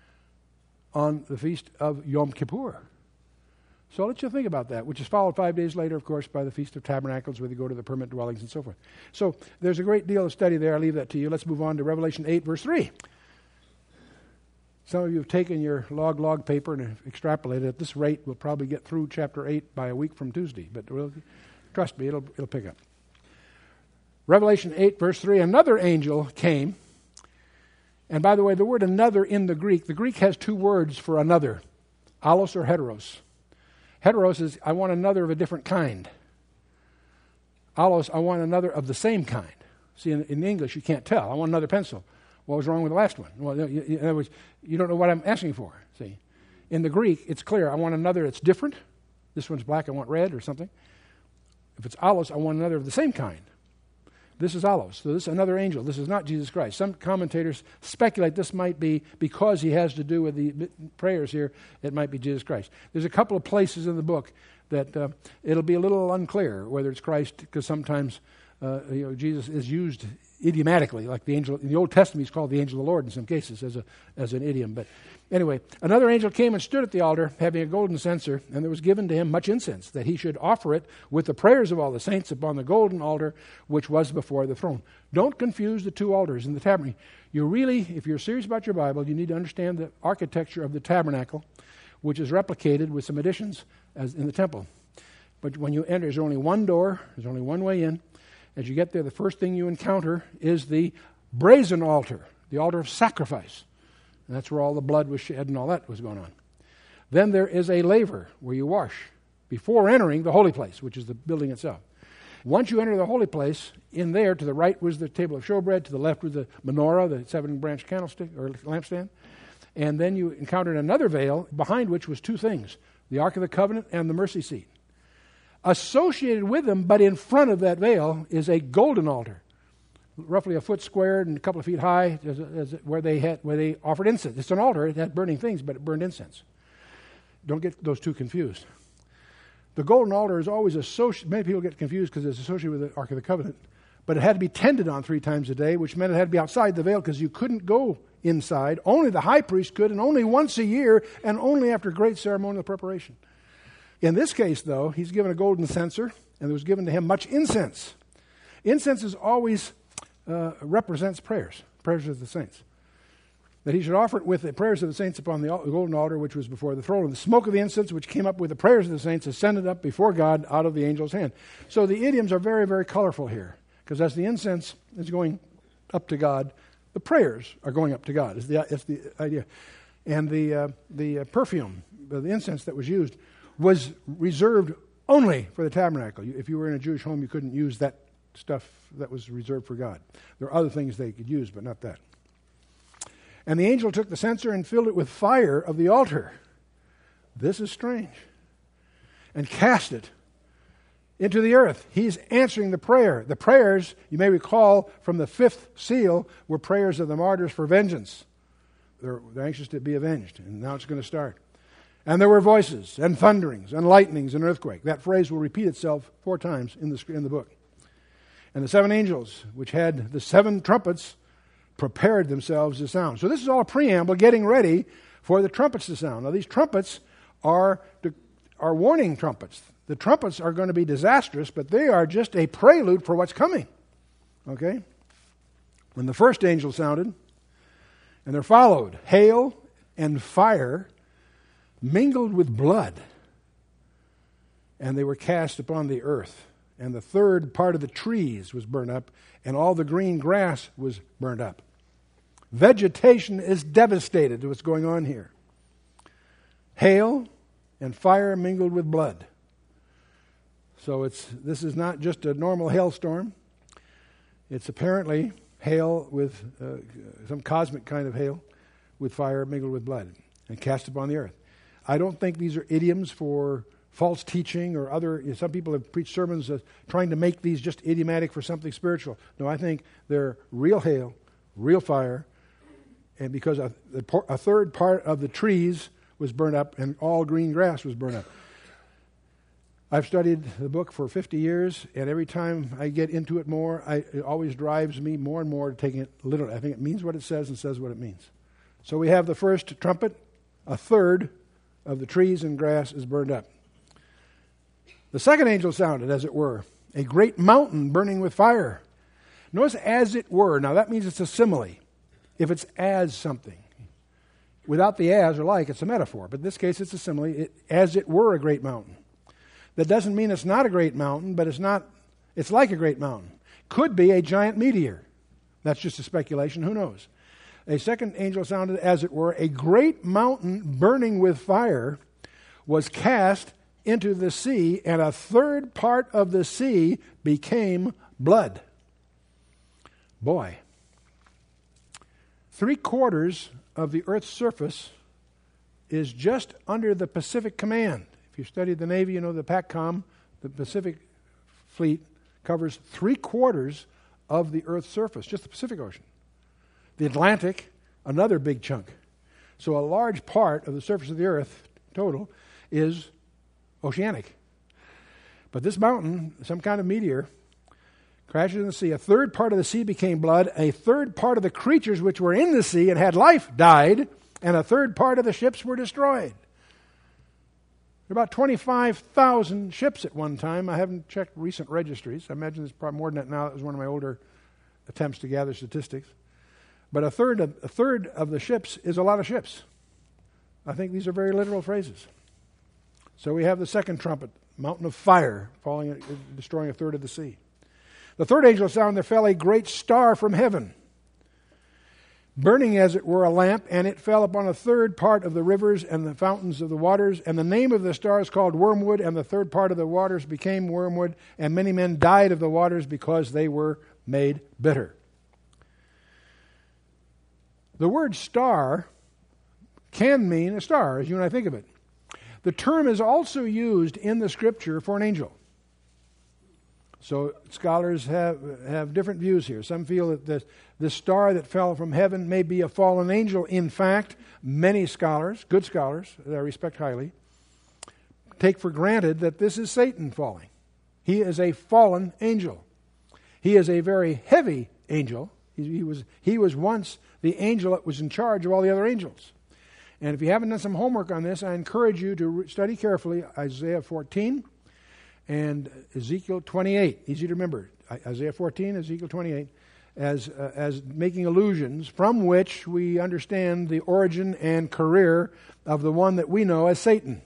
on the Feast of Yom Kippur. So I'll let you think about that, which is followed five days later, of course, by the Feast of Tabernacles, where they go to the permanent dwellings and so forth. So there's a great deal of study there. I'll leave that to you. Let's move on to Revelation eight, verse three. Some of you have taken your log log paper and have extrapolated. At this rate, we'll probably get through chapter eight by a week from Tuesday. But we'll, trust me, it'll, it'll pick up. Revelation eight, verse three, another angel came. And by the way, the word another in the Greek, the Greek has two words for another, allos or heteros. Heteros is, I want another of a different kind. Allos, I want another of the same kind. See, in, in English, you can't tell. I want another pencil. What was wrong with the last one? Well, you, you, in other words, you don't know what I'm asking for. See, in the Greek, it's clear. I want another that's different. This one's black, I want red or something. If it's allos, I want another of the same kind. This is allos. So this is another angel. This is not Jesus Christ. Some commentators speculate this might be, because he has to do with the prayers here, it might be Jesus Christ. There's a couple of places in the book that uh, it'll be a little unclear whether it's Christ, because sometimes uh, you know, Jesus is used idiomatically, like the angel in the Old Testament. He's called the angel of the Lord in some cases as a as an idiom. But anyway, another angel came and stood at the altar, having a golden censer, and there was given to him much incense, that he should offer it with the prayers of all the saints upon the golden altar which was before the throne. Don't confuse the two altars in the tabernacle. You really, if you're serious about your Bible, you need to understand the architecture of the tabernacle, which is replicated with some additions as in the temple. But when you enter, there's only one door, there's only one way in. As you get there, the first thing you encounter is the brazen altar, the altar of sacrifice. And that's where all the blood was shed and all that was going on. Then there is a laver where you wash before entering the holy place, which is the building itself. Once you enter the holy place, in there to the right was the table of showbread, to the left was the menorah, the seven-branch candlestick or lampstand. And then you encountered another veil, behind which was two things, the Ark of the Covenant and the mercy seat. Associated with them, but in front of that veil, is a golden altar, roughly a foot squared and a couple of feet high, as, as where they had where they offered incense. It's an altar; it had burning things, but it burned incense. Don't get those two confused. The golden altar is always associated. Many people get confused because it's associated with the Ark of the Covenant, but it had to be tended on three times a day, which meant it had to be outside the veil because you couldn't go inside. Only the high priest could, and only once a year, and only after great ceremonial preparation. In this case, though, he's given a golden censer, and there was given to him much incense. Incense is always uh, represents prayers, prayers of the saints. That he should offer it with the prayers of the saints upon the golden altar which was before the throne. And the smoke of the incense which came up with the prayers of the saints ascended up before God out of the angel's hand. So the idioms are very, very colorful here, because as the incense is going up to God, the prayers are going up to God. Is the, is the idea. And the, uh, the uh, perfume, the incense that was used, was reserved only for the tabernacle. If you were in a Jewish home, you couldn't use that stuff that was reserved for God. There are other things they could use, but not that. And the angel took the censer and filled it with fire of the altar. This is strange. And cast it into the earth. He's answering the prayer. The prayers, you may recall from the fifth seal, were prayers of the martyrs for vengeance. They're, they're anxious to be avenged, and now it's going to start. And there were voices, and thunderings, and lightnings, and earthquake. That phrase will repeat itself four times in the, in the book. And the seven angels, which had the seven trumpets, prepared themselves to sound. So this is all a preamble, getting ready for the trumpets to sound. Now these trumpets are, are warning trumpets. The trumpets are going to be disastrous, but they are just a prelude for what's coming. Okay? When the first angel sounded, and there followed hail and fire, mingled with blood, and they were cast upon the earth. And the third part of the trees was burned up, and all the green grass was burned up. Vegetation is devastated to what's going on here. Hail and fire mingled with blood. So it's this is not just a normal hailstorm. It's apparently hail with uh, some cosmic kind of hail with fire mingled with blood and cast upon the earth. I don't think these are idioms for false teaching or other. You know, some people have preached sermons uh, trying to make these just idiomatic for something spiritual. No, I think they're real hail, real fire, and because a, a third part of the trees was burned up and all green grass was burned up. I've studied the book for fifty years, and every time I get into it more, I, it always drives me more and more to taking it literally. I think it means what it says and says what it means. So we have the first trumpet, a third of the trees and grass is burned up. The second angel sounded, as it were, a great mountain burning with fire. Notice as it were. Now that means it's a simile. If it's as something. Without the as or like, it's a metaphor. But in this case, it's a simile, it, as it were a great mountain. That doesn't mean it's not a great mountain, but it's not. It's like a great mountain. Could be a giant meteor. That's just a speculation. Who knows? A second angel sounded, as it were, a great mountain burning with fire was cast into the sea, and a third part of the sea became blood. Boy. Three quarters of the earth's surface is just under the Pacific Command. If you studied the Navy, you know the PACCOM, the Pacific Fleet, covers three quarters of the earth's surface, just the Pacific Ocean. The Atlantic, another big chunk. So a large part of the surface of the earth, total, is oceanic. But this mountain, some kind of meteor, crashes in the sea. A third part of the sea became blood. A third part of the creatures which were in the sea and had life died. And a third part of the ships were destroyed. There were about twenty-five thousand ships at one time. I haven't checked recent registries. I imagine there's probably more than that now. That was one of my older attempts to gather statistics. But a third of, a third of the ships is a lot of ships. I think these are very literal phrases. So we have the second trumpet, mountain of fire, falling, destroying a third of the sea. The third angel sounded, there fell a great star from heaven, burning as it were a lamp, and it fell upon a third part of the rivers and the fountains of the waters. And the name of the star is called Wormwood, and the third part of the waters became wormwood, and many men died of the waters because they were made bitter. The word star can mean a star, as you and I think of it. The term is also used in the Scripture for an angel. So scholars have have different views here. Some feel that the, the star that fell from heaven may be a fallen angel. In fact, many scholars, good scholars, that I respect highly, take for granted that this is Satan falling. He is a fallen angel. He is a very heavy angel. He, he was he was once the angel that was in charge of all the other angels. And if you haven't done some homework on this, I encourage you to re- study carefully Isaiah fourteen and Ezekiel twenty-eight. Easy to remember. Isaiah fourteen, Ezekiel twenty-eight, as uh, as making allusions from which we understand the origin and career of the one that we know as Satan.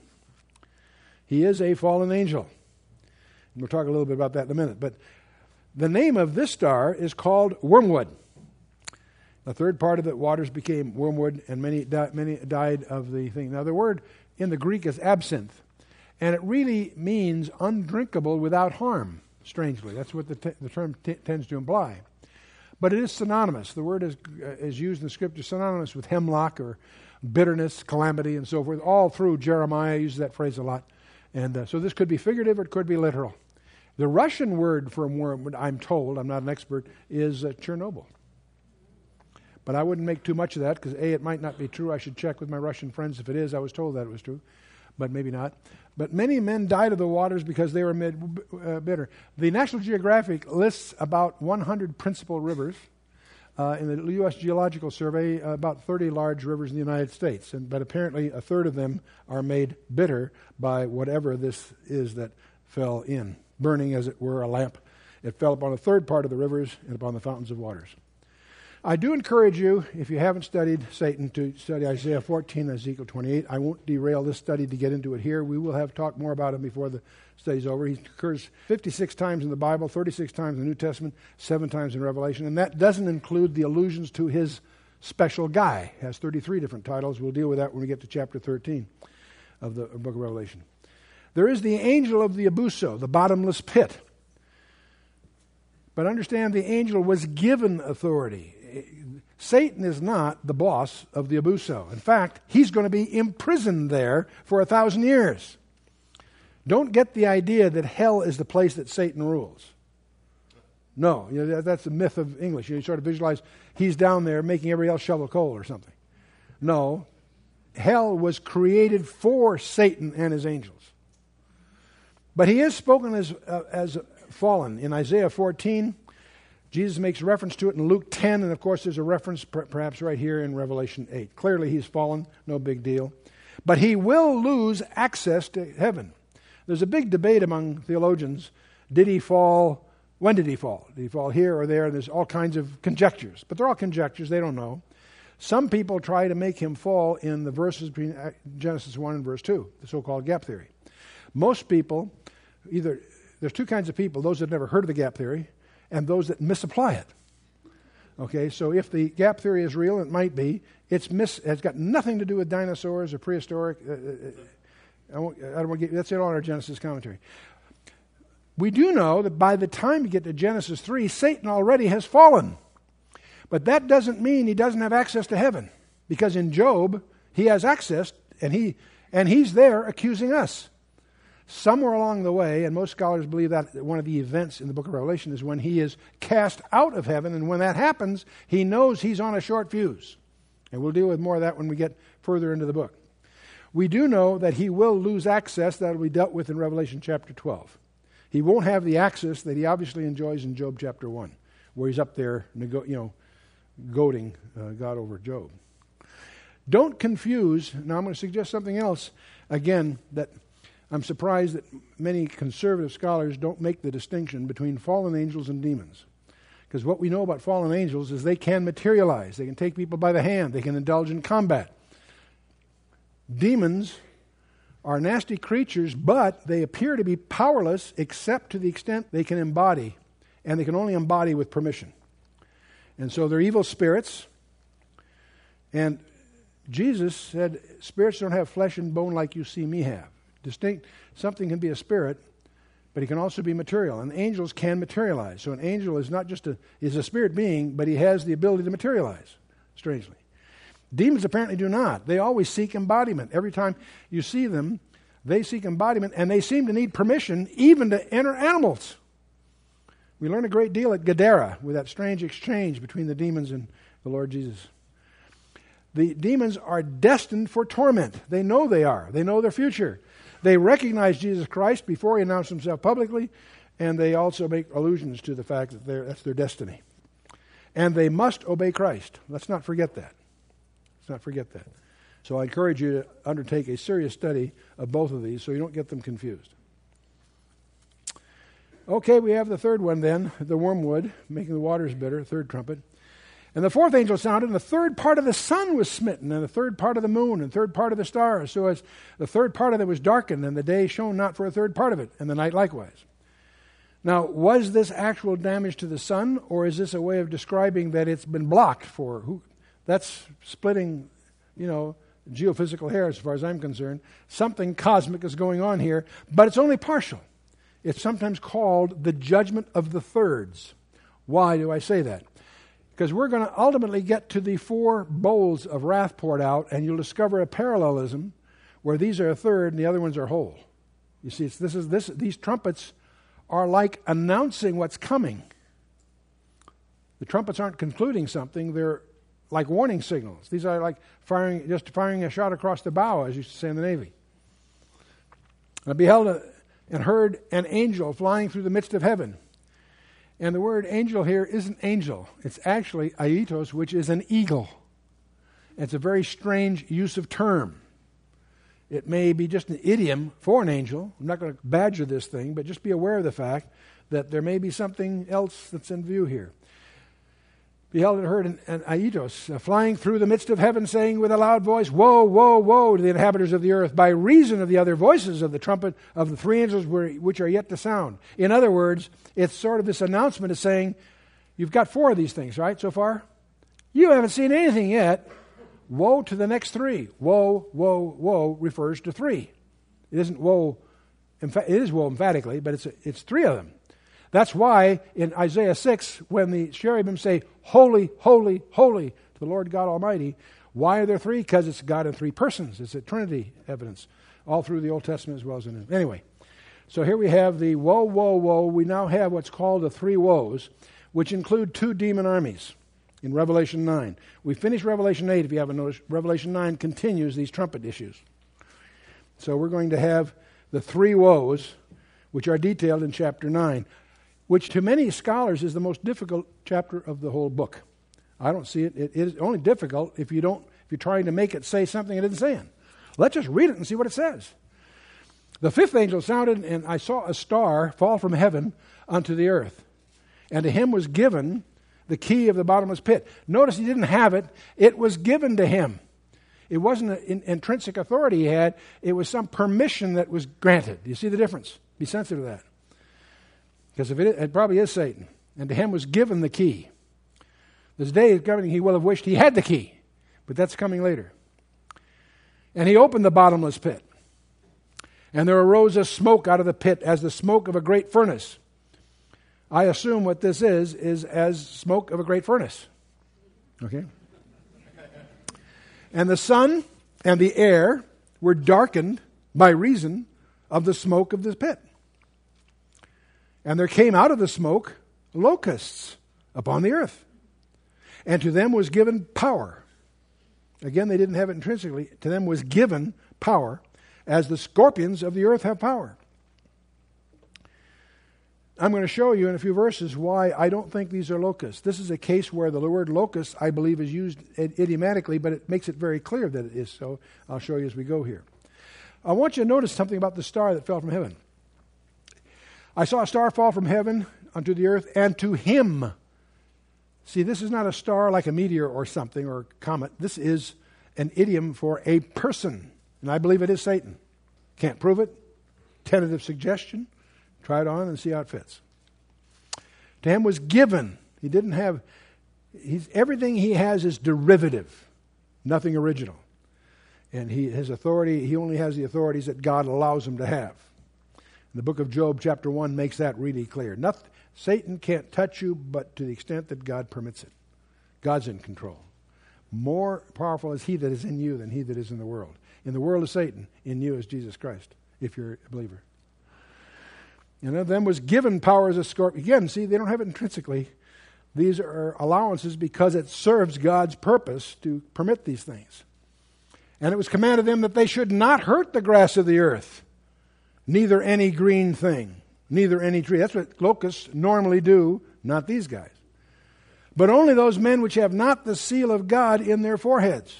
He is a fallen angel. And we'll talk a little bit about that in a minute. But the name of this star is called Wormwood. The third part of the waters became wormwood, and many di- many died of the thing. Now, the word in the Greek is absinthe, and it really means undrinkable without harm, strangely. That's what the, t- the term t- tends to imply. But it is synonymous. The word is, uh, is used in the Scripture synonymous with hemlock or bitterness, calamity, and so forth. All through Jeremiah uses that phrase a lot. And uh, so this could be figurative or it could be literal. The Russian word for wormwood, I'm told, I'm not an expert, is uh, Chernobyl. But I wouldn't make too much of that because, A, it might not be true. I should check with my Russian friends if it is. I was told that it was true, but maybe not. But many men died of the waters because they were made uh, bitter. The National Geographic lists about one hundred principal rivers. Uh, in the U S Geological Survey, uh, about thirty large rivers in the United States. And, but apparently a third of them are made bitter by whatever this is that fell in, burning, as it were, a lamp. It fell upon a third part of the rivers and upon the fountains of waters. I do encourage you, if you haven't studied Satan, to study Isaiah fourteen and Ezekiel twenty-eight. I won't derail this study to get into it here. We will have talked more about him before the study's over. He occurs fifty-six times in the Bible, thirty-six times in the New Testament, seven times in Revelation, and that doesn't include the allusions to his special guy. He has thirty-three different titles. We'll deal with that when we get to chapter thirteen of the book of Revelation. There is the angel of the Abuso, the bottomless pit. But understand, the angel was given authority. Satan is not the boss of the Abuso. In fact, he's going to be imprisoned there for a thousand years. Don't get the idea that hell is the place that Satan rules. No, you know, that's the myth of English. You sort of visualize he's down there making everybody else shovel coal or something. No, hell was created for Satan and his angels. But he is spoken as uh, as fallen. In Isaiah fourteen, Jesus makes reference to it in Luke ten, and of course there's a reference per- perhaps right here in Revelation eight. Clearly he's fallen, no big deal. But he will lose access to heaven. There's a big debate among theologians. Did he fall? When did he fall? Did he fall here or there? And there's all kinds of conjectures. But they're all conjectures. They don't know. Some people try to make him fall in the verses between Genesis one and verse two, the so-called gap theory. Most people, either, there's two kinds of people, those that never heard of the gap theory and those that misapply it. Okay, so if the gap theory is real, it might be, it's mis, it's got nothing to do with dinosaurs or prehistoric. Uh, I, won't, I don't want to get, that's it on our Genesis commentary. We do know that by the time you get to Genesis three, Satan already has fallen. But that doesn't mean he doesn't have access to heaven. Because in Job, he has access, and he and he's there accusing us. Somewhere along the way, and most scholars believe that one of the events in the book of Revelation is when he is cast out of heaven, and when that happens, he knows he's on a short fuse. And we'll deal with more of that when we get further into the book. We do know that he will lose access. That will be dealt with in Revelation chapter twelve. He won't have the access that he obviously enjoys in Job chapter one, where he's up there, nego- you know, goading uh, God over Job. Don't confuse, now I'm going to suggest something else, again, that I'm surprised that many conservative scholars don't make the distinction between fallen angels and demons. Because what we know about fallen angels is they can materialize. They can take people by the hand. They can indulge in combat. Demons are nasty creatures, but they appear to be powerless except to the extent they can embody, and they can only embody with permission. And so they're evil spirits. And Jesus said, spirits don't have flesh and bone like you see me have. Distinct, something can be a spirit, but he can also be material. And angels can materialize. So an angel is not just a, is a spirit being, but he has the ability to materialize, strangely. Demons apparently do not. They always seek embodiment. Every time you see them, they seek embodiment, and they seem to need permission even to enter animals. We learn a great deal at Gadara with that strange exchange between the demons and the Lord Jesus. The demons are destined for torment. They know they are. They know their future. They recognize Jesus Christ before he announced himself publicly, and they also make allusions to the fact that that's their destiny. And they must obey Christ. Let's not forget that. Let's not forget that. So I encourage you to undertake a serious study of both of these so you don't get them confused. Okay, we have the third one then, the wormwood, making the waters bitter, third trumpet. And the fourth angel sounded, and the third part of the sun was smitten, and the third part of the moon, and the third part of the stars. So as the third part of it was darkened, and the day shone not for a third part of it, and the night likewise. Now, was this actual damage to the sun, or is this a way of describing that it's been blocked for? Who? That's splitting, you know, geophysical hair as far as I'm concerned. Something cosmic is going on here, but it's only partial. It's sometimes called the judgment of the thirds. Why do I say that? Because we're going to ultimately get to the four bowls of wrath poured out, and you'll discover a parallelism where these are a third and the other ones are whole. You see, it's, this is this. These trumpets are like announcing what's coming. The trumpets aren't concluding something; they're like warning signals. These are like firing, just firing a shot across the bow, as you used to say in the Navy. I beheld a, and heard an angel flying through the midst of heaven. And the word angel here isn't angel. It's actually aitos, which is an eagle. It's a very strange use of term. It may be just an idiom for an angel. I'm not going to badger this thing, but just be aware of the fact that there may be something else that's in view here. Beheld and heard an, an aitos uh, flying through the midst of heaven, saying with a loud voice, Woe, woe, woe to the inhabitants of the earth, by reason of the other voices of the trumpet of the three angels which are yet to sound. In other words, it's sort of this announcement of saying, you've got four of these things, right, so far? You haven't seen anything yet. Woe to the next three. Woe, woe, woe refers to three. It isn't woe, it is woe emphatically, but it's it's three of them. That's why in Isaiah six, when the cherubim say, Holy, holy, holy to the Lord God Almighty, why are there three? Because it's God in three persons. It's a Trinity evidence, all through the Old Testament as well as in it. Anyway, so here we have the woe, woe, woe. We now have what's called the three woes, which include two demon armies in Revelation nine. We finished Revelation eight, if you haven't noticed. Revelation nine continues these trumpet issues. So we're going to have the three woes, which are detailed in chapter nine, which to many scholars is the most difficult chapter of the whole book. I don't see it. It is only difficult if you don't, if you're trying to make it say something it isn't saying. Let's just read it and see what it says. The fifth angel sounded, and I saw a star fall from heaven unto the earth. And to him was given the key of the bottomless pit. Notice he didn't have it. It was given to him. It wasn't an intrinsic authority he had. It was some permission that was granted. Do you see the difference? Be sensitive to that. Because if it, it probably is Satan. And to him was given the key. This day is coming, he will have wished he had the key. But that's coming later. And he opened the bottomless pit. And there arose a smoke out of the pit as the smoke of a great furnace. I assume what this is, is as smoke of a great furnace. Okay? And the sun and the air were darkened by reason of the smoke of the pit. And there came out of the smoke locusts upon the earth. And to them was given power. Again, they didn't have it intrinsically. To them was given power, as the scorpions of the earth have power. I'm going to show you in a few verses why I don't think these are locusts. This is a case where the word locust, I believe, is used idiomatically, but it makes it very clear that it is so. I'll show you as we go here. I want you to notice something about the star that fell from heaven. I saw a star fall from heaven unto the earth, and to him. See, this is not a star like a meteor or something, or a comet. This is an idiom for a person, and I believe it is Satan. Can't prove it. Tentative suggestion. Try it on and see how it fits. To him was given. He didn't have, he's, everything he has is derivative, nothing original. And he, his authority, he only has the authorities that God allows him to have. And the book of Job, chapter one, makes that really clear. Nothing, Satan can't touch you, but to the extent that God permits it. God's in control. More powerful is he that is in you than he that is in the world. In the world is Satan, in you is Jesus Christ, if you're a believer. And of them was given power as a scorpion. Again, see, they don't have it intrinsically. These are allowances because it serves God's purpose to permit these things. And it was commanded them that they should not hurt the grass of the earth, neither any green thing, neither any tree. That's what locusts normally do, not these guys. But only those men which have not the seal of God in their foreheads.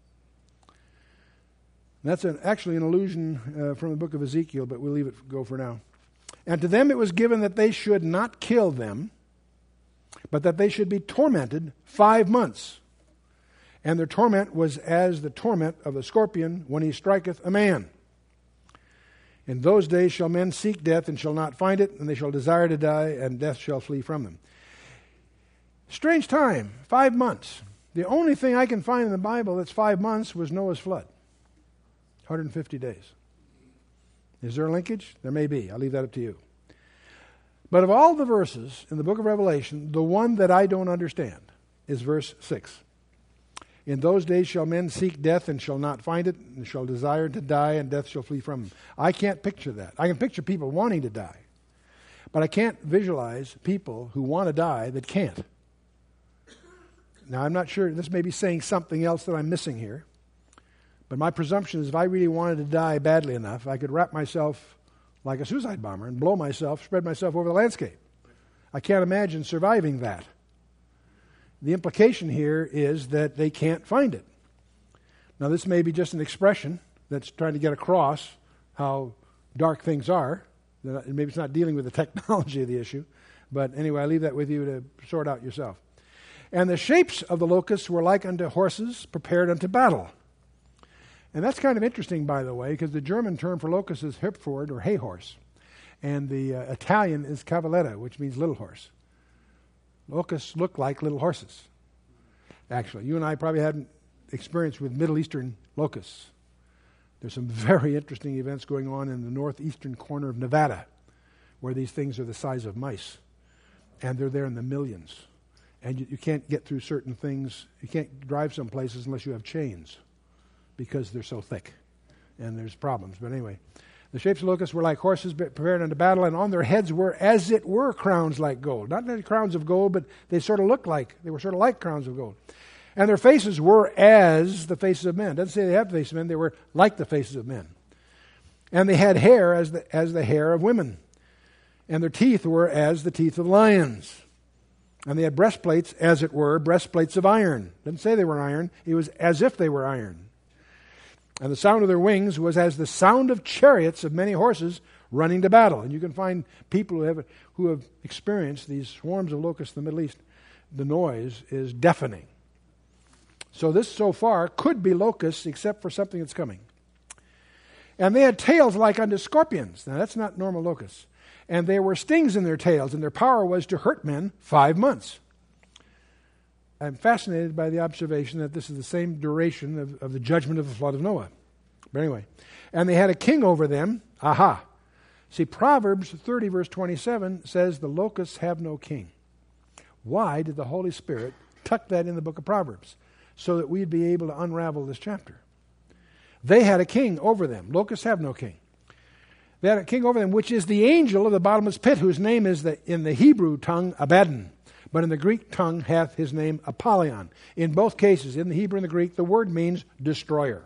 That's an, actually an allusion uh, from the book of Ezekiel, but we'll leave it go for now. And to them it was given that they should not kill them, but that they should be tormented five months. And their torment was as the torment of the scorpion when he striketh a man. In those days shall men seek death and shall not find it, and they shall desire to die, and death shall flee from them. Strange time, five months. The only thing I can find in the Bible that's five months was Noah's flood. one hundred fifty days. Is there a linkage? There may be. I'll leave that up to you. But of all the verses in the book of Revelation, the one that I don't understand is verse six. In those days shall men seek death and shall not find it, and shall desire to die, and death shall flee from them. I can't picture that. I can picture people wanting to die. But I can't visualize people who want to die that can't. Now, I'm not sure. This may be saying something else that I'm missing here. But my presumption is if I really wanted to die badly enough, I could wrap myself like a suicide bomber and blow myself, spread myself over the landscape. I can't imagine surviving that. The implication here is that they can't find it. Now, this may be just an expression that's trying to get across how dark things are. Maybe it's not dealing with the technology of the issue. But anyway, I leave that with you to sort out yourself. And the shapes of the locusts were like unto horses prepared unto battle. And that's kind of interesting, by the way, because the German term for locust is Hüpfhord, or hay horse. And the uh, Italian is cavalletta, which means little horse. Locusts look like little horses. Actually, you and I probably hadn't experience with Middle Eastern locusts. There's some very interesting events going on in the northeastern corner of Nevada, where these things are the size of mice. And they're there in the millions. And you, you can't get through certain things. You can't drive some places unless you have chains, because they're so thick, and there's problems. But anyway, the shapes of locusts were like horses prepared unto battle, and on their heads were, as it were, crowns like gold. Not really crowns of gold, but they sort of looked like, they were sort of like crowns of gold. And their faces were as the faces of men. It doesn't say they have the faces of men, they were like the faces of men. And they had hair as the, as the hair of women. And their teeth were as the teeth of lions. And they had breastplates, as it were, breastplates of iron. It doesn't say they were iron, it was as if they were iron. And the sound of their wings was as the sound of chariots of many horses running to battle. And you can find people who have who have experienced these swarms of locusts in the Middle East. the noise is deafening. So this so far could be locusts except for something that's coming. And they had tails like unto scorpions. Now that's not normal locusts. And there were stings in their tails, and their power was to hurt men five months. I'm fascinated by the observation that this is the same duration of, of the judgment of the flood of Noah. But anyway, and they had a king over them. Aha. See, Proverbs thirty verse twenty-seven says the locusts have no king. Why did the Holy Spirit tuck that in the book of Proverbs? So that we'd be able to unravel this chapter. They had a king over them. Locusts have no king. They had a king over them, which is the angel of the bottomless pit, whose name is the, in the Hebrew tongue Abaddon, but in the Greek tongue hath his name Apollyon. In both cases, in the Hebrew and the Greek, the word means destroyer.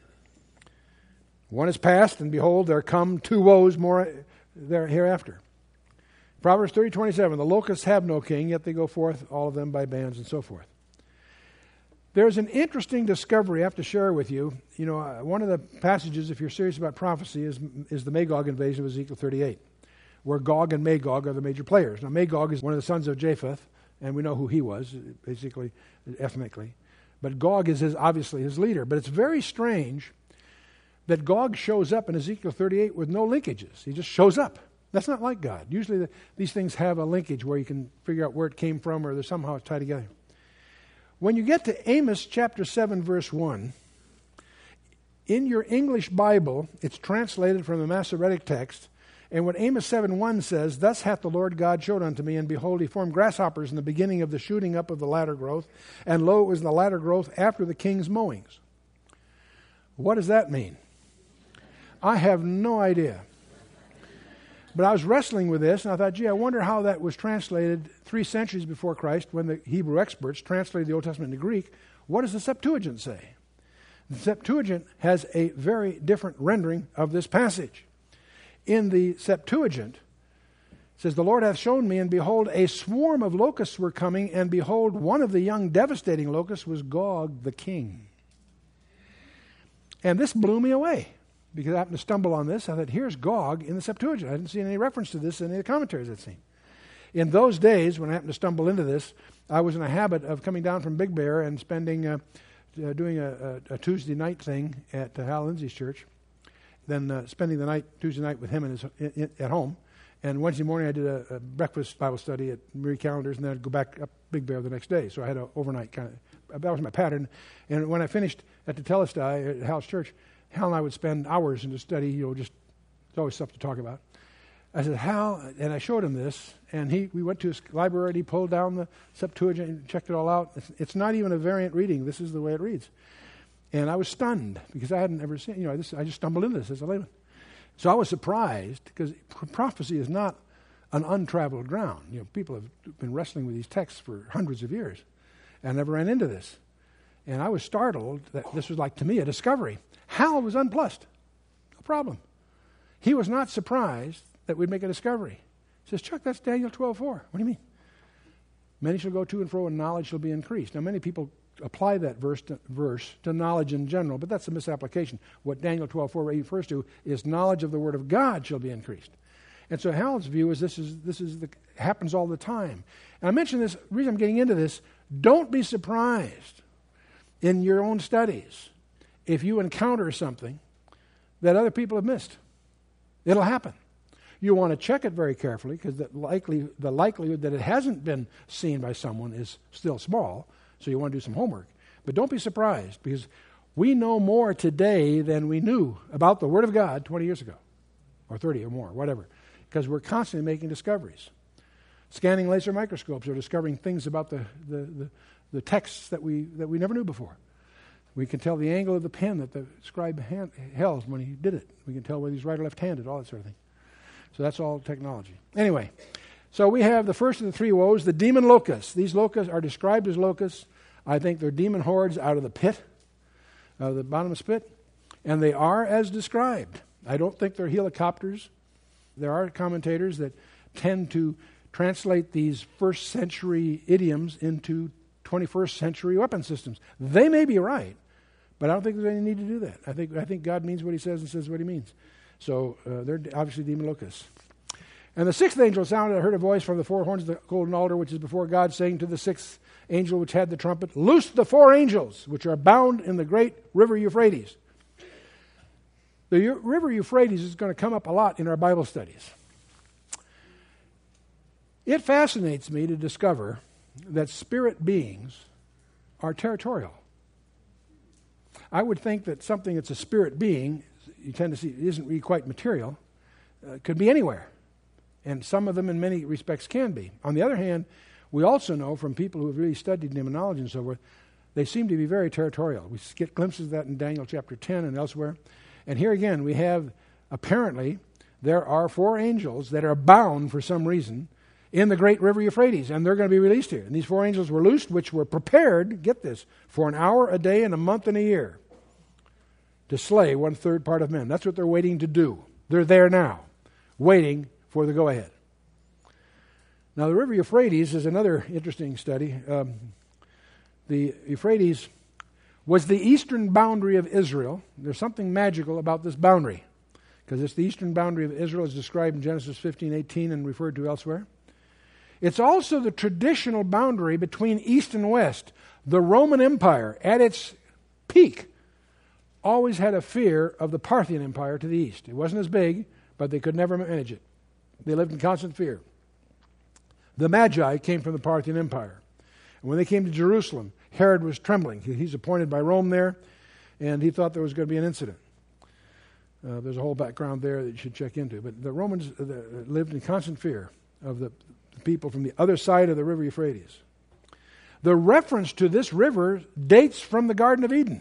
One is past, and behold, there come two woes more there hereafter. Proverbs thirty twenty-seven, the locusts have no king, yet they go forth, all of them by bands and so forth. There's an interesting discovery I have to share with you. You know, uh, one of the passages, if you're serious about prophecy, is, is the Magog invasion of Ezekiel thirty-eight, where Gog and Magog are the major players. Now, Magog is one of the sons of Japheth, and we know who he was, basically, ethnically. But Gog is his, obviously his leader. But it's very strange that Gog shows up in Ezekiel thirty-eight with no linkages. He just shows up. That's not like God. Usually the, these things have a linkage where you can figure out where it came from or they're somehow tied together. When you get to Amos chapter seven, verse one, in your English Bible, it's translated from the Masoretic text, and what Amos seven one says, thus hath the Lord God showed unto me, and behold, he formed grasshoppers in the beginning of the shooting up of the latter growth, and lo, it was the latter growth after the king's mowings. What does that mean? I have no idea. But I was wrestling with this, and I thought, gee, I wonder how that was translated three centuries before Christ when the Hebrew experts translated the Old Testament into Greek. What does the Septuagint say? The Septuagint has a very different rendering of this passage. In the Septuagint, it says, the Lord hath shown me, and behold, a swarm of locusts were coming, and behold, one of the young devastating locusts was Gog the king. And this blew me away. Because I happened to stumble on this. I thought, here's Gog in the Septuagint. I didn't see any reference to this in any of the commentaries I'd seen. In those days, when I happened to stumble into this, I was in a habit of coming down from Big Bear and spending, uh, uh, doing a, a, a Tuesday night thing at uh, Hal Lindsey's church, then uh, spending the night, Tuesday night with him in his, in, in, at home. And Wednesday morning I did a, a breakfast Bible study at Marie Callender's, and then I'd go back up Big Bear the next day. So I had an overnight kind of, that was my pattern. And when I finished at the Telestai at Hal's church, Hal and I would spend hours in the study, you know, just, there's always stuff to talk about. I said, Hal, and I showed him this, and he, we went to his library, and he pulled down the Septuagint and checked it all out. It's, it's not even a variant reading. This is the way it reads. And I was stunned, because I hadn't ever seen, you know, I just, I just stumbled into this as a layman. So I was surprised, because prophecy is not an untraveled ground. You know, people have been wrestling with these texts for hundreds of years, and I never ran into this. And I was startled that this was like, to me, a discovery. Hal was unplussed. No problem. He was not surprised that we'd make a discovery. He says, Chuck, that's Daniel twelve four. What do you mean? Many shall go to and fro, and knowledge shall be increased. Now, many people apply that verse to, verse to knowledge in general, but that's a misapplication. What Daniel twelve four refers to is knowledge of the Word of God shall be increased. And so Hal's view is this is this is the, happens all the time. And I mention this, the reason I'm getting into this, don't be surprised in your own studies if you encounter something that other people have missed. It'll happen. You want to check it very carefully, because the, likely, the likelihood that it hasn't been seen by someone is still small, so you want to do some homework. But don't be surprised, because we know more today than we knew about the Word of God twenty years ago, or thirty or more, whatever, because we're constantly making discoveries. Scanning laser microscopes are discovering things about the, the, the, the texts that we, that we never knew before. We can tell the angle of the pen that the scribe hand, held when he did it. We can tell whether he's right or left-handed, all that sort of thing. So that's all technology. Anyway, so we have the first of the three woes, the demon locusts. These locusts are described as locusts. I think they're demon hordes out of the pit, out of the bottomless pit. And they are as described. I don't think they're helicopters. There are commentators that tend to translate these first century idioms into twenty-first century weapon systems. They may be right, but I don't think there's any need to do that. I think I think God means what he says and says what he means. So uh, they're obviously demon locusts. And the sixth angel sounded, I heard a voice from the four horns of the golden altar, which is before God, saying to the sixth angel which had the trumpet loosed the four angels which are bound in the great river Euphrates. The U- river Euphrates is going to come up a lot in our Bible studies. It fascinates me to discover that spirit beings are territorial. I would think that something that's a spirit being, you tend to see it isn't really quite material, uh, could be anywhere. And some of them in many respects can be. On the other hand, we also know from people who have really studied demonology and so forth, they seem to be very territorial. We get glimpses of that in Daniel chapter ten and elsewhere. And here again, we have, apparently, there are four angels that are bound for some reason in the great river Euphrates, and they're going to be released here. And these four angels were loosed, which were prepared, get this, for an hour, a day, and a month, and a year to slay one-third part of men. That's what they're waiting to do. They're there now, waiting for the go-ahead. Now, the river Euphrates is another interesting study. Um, the Euphrates was the eastern boundary of Israel. There's something magical about this boundary, because it's the eastern boundary of Israel as described in Genesis fifteen eighteen and referred to elsewhere. It's also the traditional boundary between east and west. The Roman Empire, at its peak, always had a fear of the Parthian Empire to the east. It wasn't as big, but they could never manage it. They lived in constant fear. The Magi came from the Parthian Empire. And when they came to Jerusalem, Herod was trembling. He's appointed by Rome there, and he thought there was going to be an incident. Uh, there's a whole background there that you should check into. But the Romans uh, lived in constant fear of the, the people from the other side of the river Euphrates. The reference to this river dates from the Garden of Eden.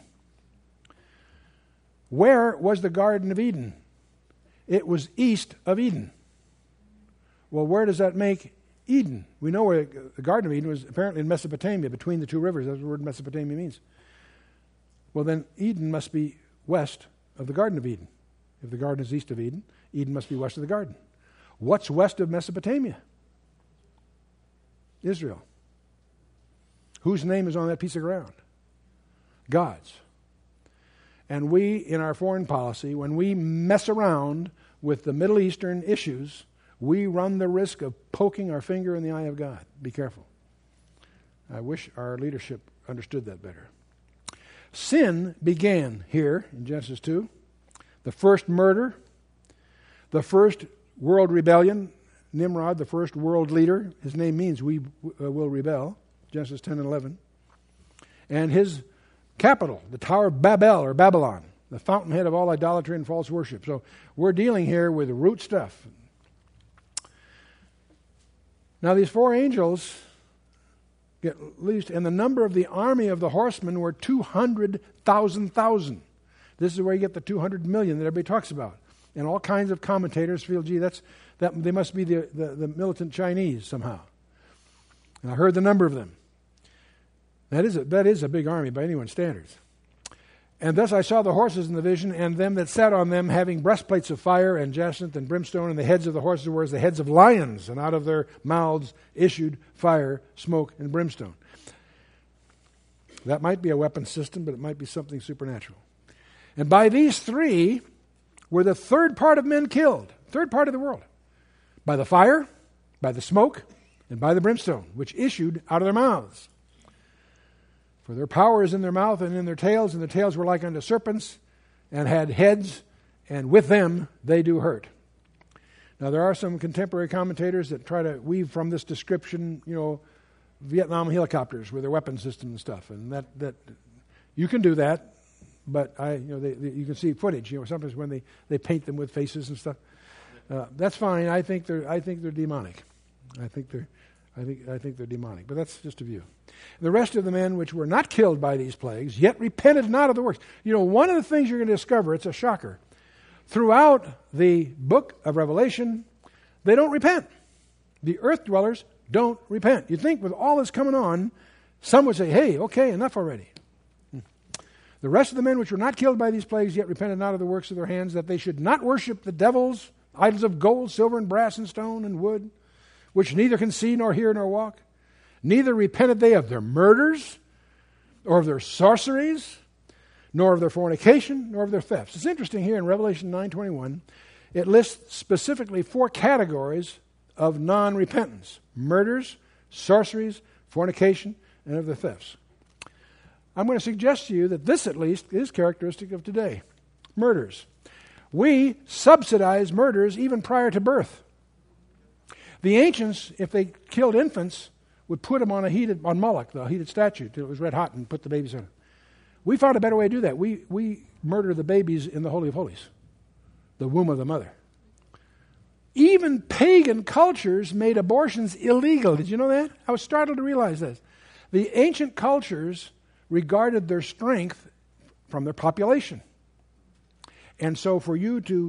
Where was the Garden of Eden? It was east of Eden. Well, where does that make Eden? We know where the Garden of Eden was, apparently in Mesopotamia, between the two rivers. That's what the word Mesopotamia means. Well, then Eden must be west of the Garden of Eden. If the garden is east of Eden, Eden must be west of the garden. What's west of Mesopotamia? Israel. Whose name is on that piece of ground? God's. And we, in our foreign policy, when we mess around with the Middle Eastern issues, we run the risk of poking our finger in the eye of God. Be careful. I wish our leadership understood that better. Sin began here in Genesis two. The first murder, the first world rebellion, Nimrod, the first world leader, his name means we uh, will rebel, Genesis ten and eleven. And his capital, the Tower of Babel or Babylon, the fountainhead of all idolatry and false worship. So we're dealing here with root stuff. Now these four angels get loosed, and the number of the army of the horsemen were two hundred thousand thousand. This is where you get the two hundred million that everybody talks about. And all kinds of commentators feel, gee, that's, that, they must be the, the, the militant Chinese somehow. And I heard the number of them. That is, a, that is a big army by anyone's standards. And thus I saw the horses in the vision, and them that sat on them having breastplates of fire and jacinth and brimstone, and the heads of the horses were as the heads of lions, and out of their mouths issued fire, smoke, and brimstone. That might be a weapon system, but it might be something supernatural. And by these three were the third part of men killed, third part of the world, by the fire, by the smoke, and by the brimstone, which issued out of their mouths. For their power is in their mouth and in their tails, and the tails were like unto serpents, and had heads, and with them they do hurt. Now there are some contemporary commentators that try to weave from this description, you know, Vietnam helicopters with their weapon system and stuff, and that that you can do that. But I, you know, they, they, you can see footage. You know, sometimes when they, they paint them with faces and stuff. Uh, that's fine. I think they're I think they're demonic. I think they're I think I think they're demonic. But that's just a view. The rest of the men which were not killed by these plagues, yet repented not of the works. You know, one of the things you're going to discover, it's a shocker. Throughout the book of Revelation, they don't repent. The earth dwellers don't repent. You'd think with all this coming on, some would say, "Hey, okay, enough already." The rest of the men which were not killed by these plagues yet repented not of the works of their hands, that they should not worship the devils, idols of gold, silver, and brass, and stone, and wood, which neither can see, nor hear, nor walk. Neither repented they of their murders, or of their sorceries, nor of their fornication, nor of their thefts. It's interesting here in Revelation nine twenty-one, it lists specifically four categories of non-repentance: murders, sorceries, fornication, and of the thefts. I'm going to suggest to you that this, at least, is characteristic of today. Murders. We subsidize murders even prior to birth. The ancients, if they killed infants, would put them on a heated, on Moloch, the heated statue, till it was red hot, and put the babies on it. We found a better way to do that. We, we murder the babies in the Holy of Holies, the womb of the mother. Even pagan cultures made abortions illegal. Did you know that? I was startled to realize this. The ancient cultures regarded their strength from their population. And so for you to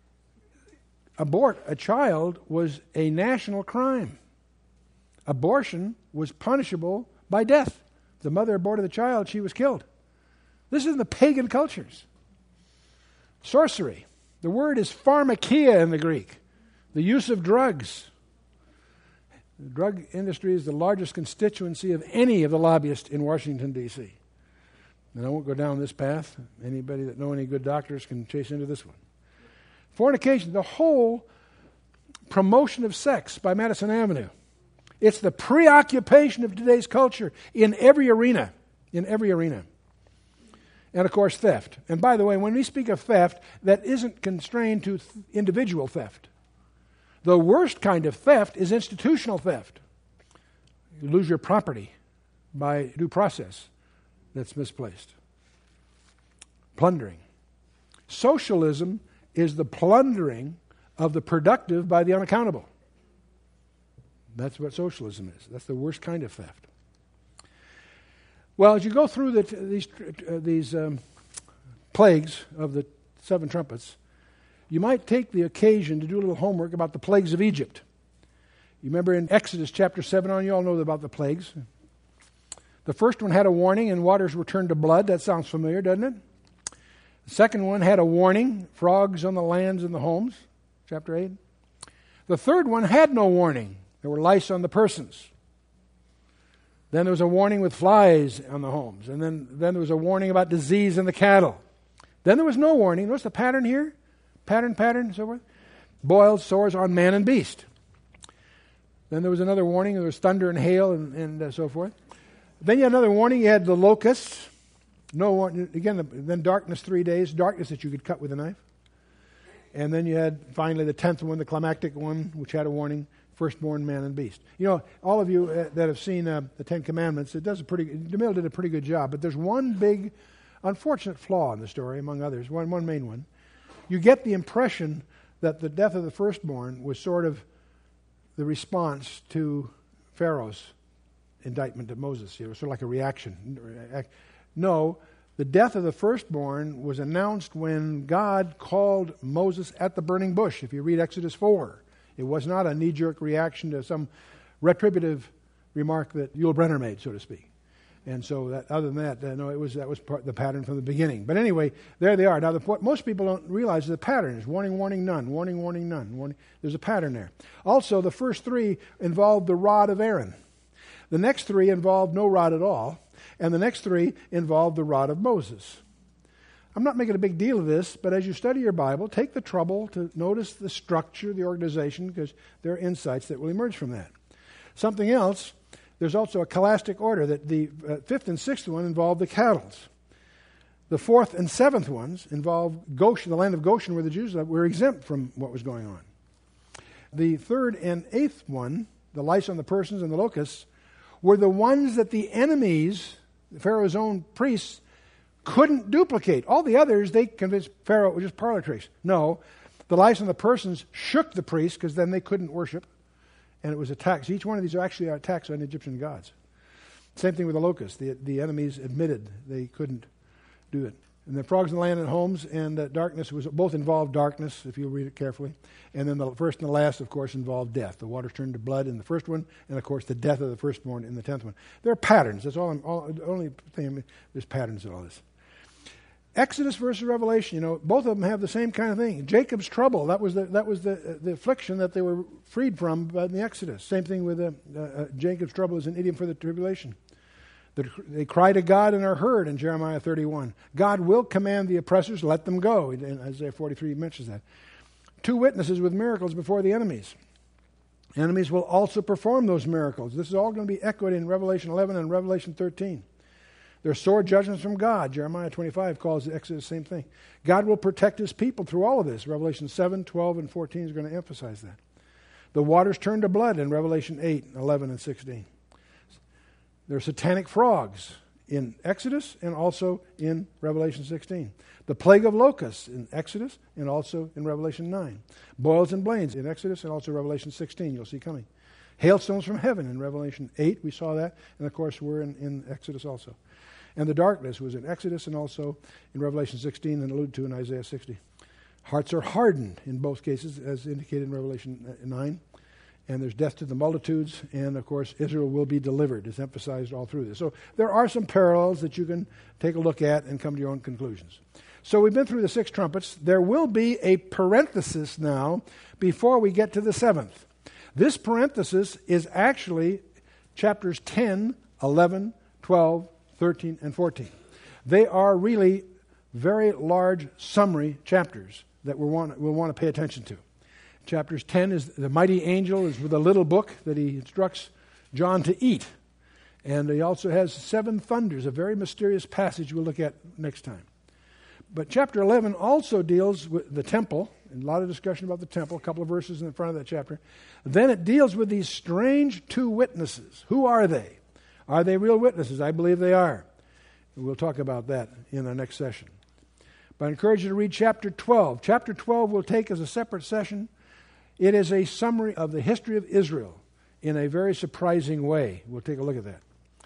abort a child was a national crime. Abortion was punishable by death. If the mother aborted the child, she was killed. This is in the pagan cultures. Sorcery. The word is pharmakia in the Greek. The use of drugs. The drug industry is the largest constituency of any of the lobbyists in Washington, D C And I won't go down this path. Anybody that know any good doctors can chase into this one. Fornication, the whole promotion of sex by Madison Avenue. It's the preoccupation of today's culture in every arena. In every arena. And, of course, theft. And, by the way, when we speak of theft, that isn't constrained to th- individual theft. The worst kind of theft is institutional theft. You lose your property by due process that's misplaced. Plundering. Socialism is the plundering of the productive by the unaccountable. That's what socialism is. That's the worst kind of theft. Well, as you go through the, these, uh, these um, plagues of the seven trumpets, you might take the occasion to do a little homework about the plagues of Egypt. You remember in Exodus chapter seven on, you all know about the plagues. The first one had a warning, and waters were turned to blood. That sounds familiar, doesn't it? The second one had a warning, frogs on the lands and the homes, chapter eight. The third one had no warning. There were lice on the persons. Then there was a warning with flies on the homes. And then, then there was a warning about disease in the cattle. Then there was no warning. What's the pattern here? Pattern, pattern, so forth. Boils, sores on man and beast. Then there was another warning. There was thunder and hail and, and uh, so forth. Then you had another warning. You had the locusts. No warning. Again, the, then darkness three days. Darkness that you could cut with a knife. And then you had finally the tenth one, the climactic one, which had a warning. Firstborn man and beast. You know, all of you uh, that have seen uh, the Ten Commandments, it does a pretty. DeMille did a pretty good job. But there's one big, unfortunate flaw in the story, among others. One, one main one. You get the impression that the death of the firstborn was sort of the response to Pharaoh's indictment of Moses. It was sort of like a reaction. No, the death of the firstborn was announced when God called Moses at the burning bush. If you read Exodus four. It was not a knee-jerk reaction to some retributive remark that Yul Brynner made, so to speak. And so, that, other than that, uh, no, it was that was part, the pattern from the beginning. But anyway, there they are. Now, the, what most people don't realize is the pattern is warning, warning, none, warning, warning, none. Warning. There's a pattern there. Also, the first three involved the rod of Aaron. The next three involved no rod at all. And the next three involved the rod of Moses. I'm not making a big deal of this, but as you study your Bible, take the trouble to notice the structure, the organization, because there are insights that will emerge from that. Something else, there's also a scholastic order that the uh, fifth and sixth one involve the cattle. The fourth and seventh ones involve Goshen, the land of Goshen, where the Jews were exempt from what was going on. The third and eighth one, the lice on the persons and the locusts, were the ones that the enemies, Pharaoh's own priests, couldn't duplicate. All the others, they convinced Pharaoh it was just parlor tricks. No, the lice on the persons shook the priests because then they couldn't worship. And it was attacks. Each one of these are actually attacks on Egyptian gods. Same thing with the locusts. The, the enemies admitted they couldn't do it. And the frogs in the land and homes and uh, darkness was both involved darkness, if you read it carefully. And then the first and the last, of course, involved death. The waters turned to blood in the first one, and of course the death of the firstborn in the tenth one. There are patterns. That's all. I'm, all the only thing. There's patterns in all this. Exodus versus Revelation, you know, both of them have the same kind of thing. Jacob's trouble, that was the that was the the affliction that they were freed from in the Exodus. Same thing with uh, uh, Jacob's trouble is an idiom for the tribulation. The, they cry to God and are heard in Jeremiah thirty-one. God will command the oppressors, let them go. In Isaiah forty-three mentions that. Two witnesses with miracles before the enemies. Enemies will also perform those miracles. This is all going to be echoed in Revelation eleven and Revelation thirteen. There are sore judgments from God. Jeremiah twenty-five calls the Exodus the same thing. God will protect his people through all of this. Revelation seven, twelve, and fourteen is going to emphasize that. The waters turn to blood in Revelation eight, eleven, and sixteen. There are satanic frogs in Exodus and also in Revelation sixteen. The plague of locusts in Exodus and also in Revelation nine. Boils and blains in Exodus and also Revelation sixteen, you'll see coming. Hailstones from heaven in Revelation eight, we saw that. And of course, we're in, in Exodus also. And the darkness was in Exodus and also in Revelation sixteen and alluded to in Isaiah sixty. Hearts are hardened in both cases, as indicated in Revelation nine. And there's death to the multitudes, and of course, Israel will be delivered. It's emphasized all through this. So there are some parallels that you can take a look at and come to your own conclusions. So we've been through the six trumpets. There will be a parenthesis now before we get to the seventh. This parenthesis is actually chapters ten, eleven, twelve, thirteen, and fourteen. They are really very large summary chapters that we'll want, we'll want to pay attention to. Chapters ten is the mighty angel is with a little book that he instructs John to eat. And he also has seven thunders, a very mysterious passage we'll look at next time. But chapter eleven also deals with the temple, and a lot of discussion about the temple, a couple of verses in the front of that chapter. Then it deals with these strange two witnesses. Who are they? Are they real witnesses? I believe they are. We'll talk about that in our next session. But I encourage you to read chapter twelve. Chapter twelve we'll take as a separate session. It is a summary of the history of Israel in a very surprising way. We'll take a look at that.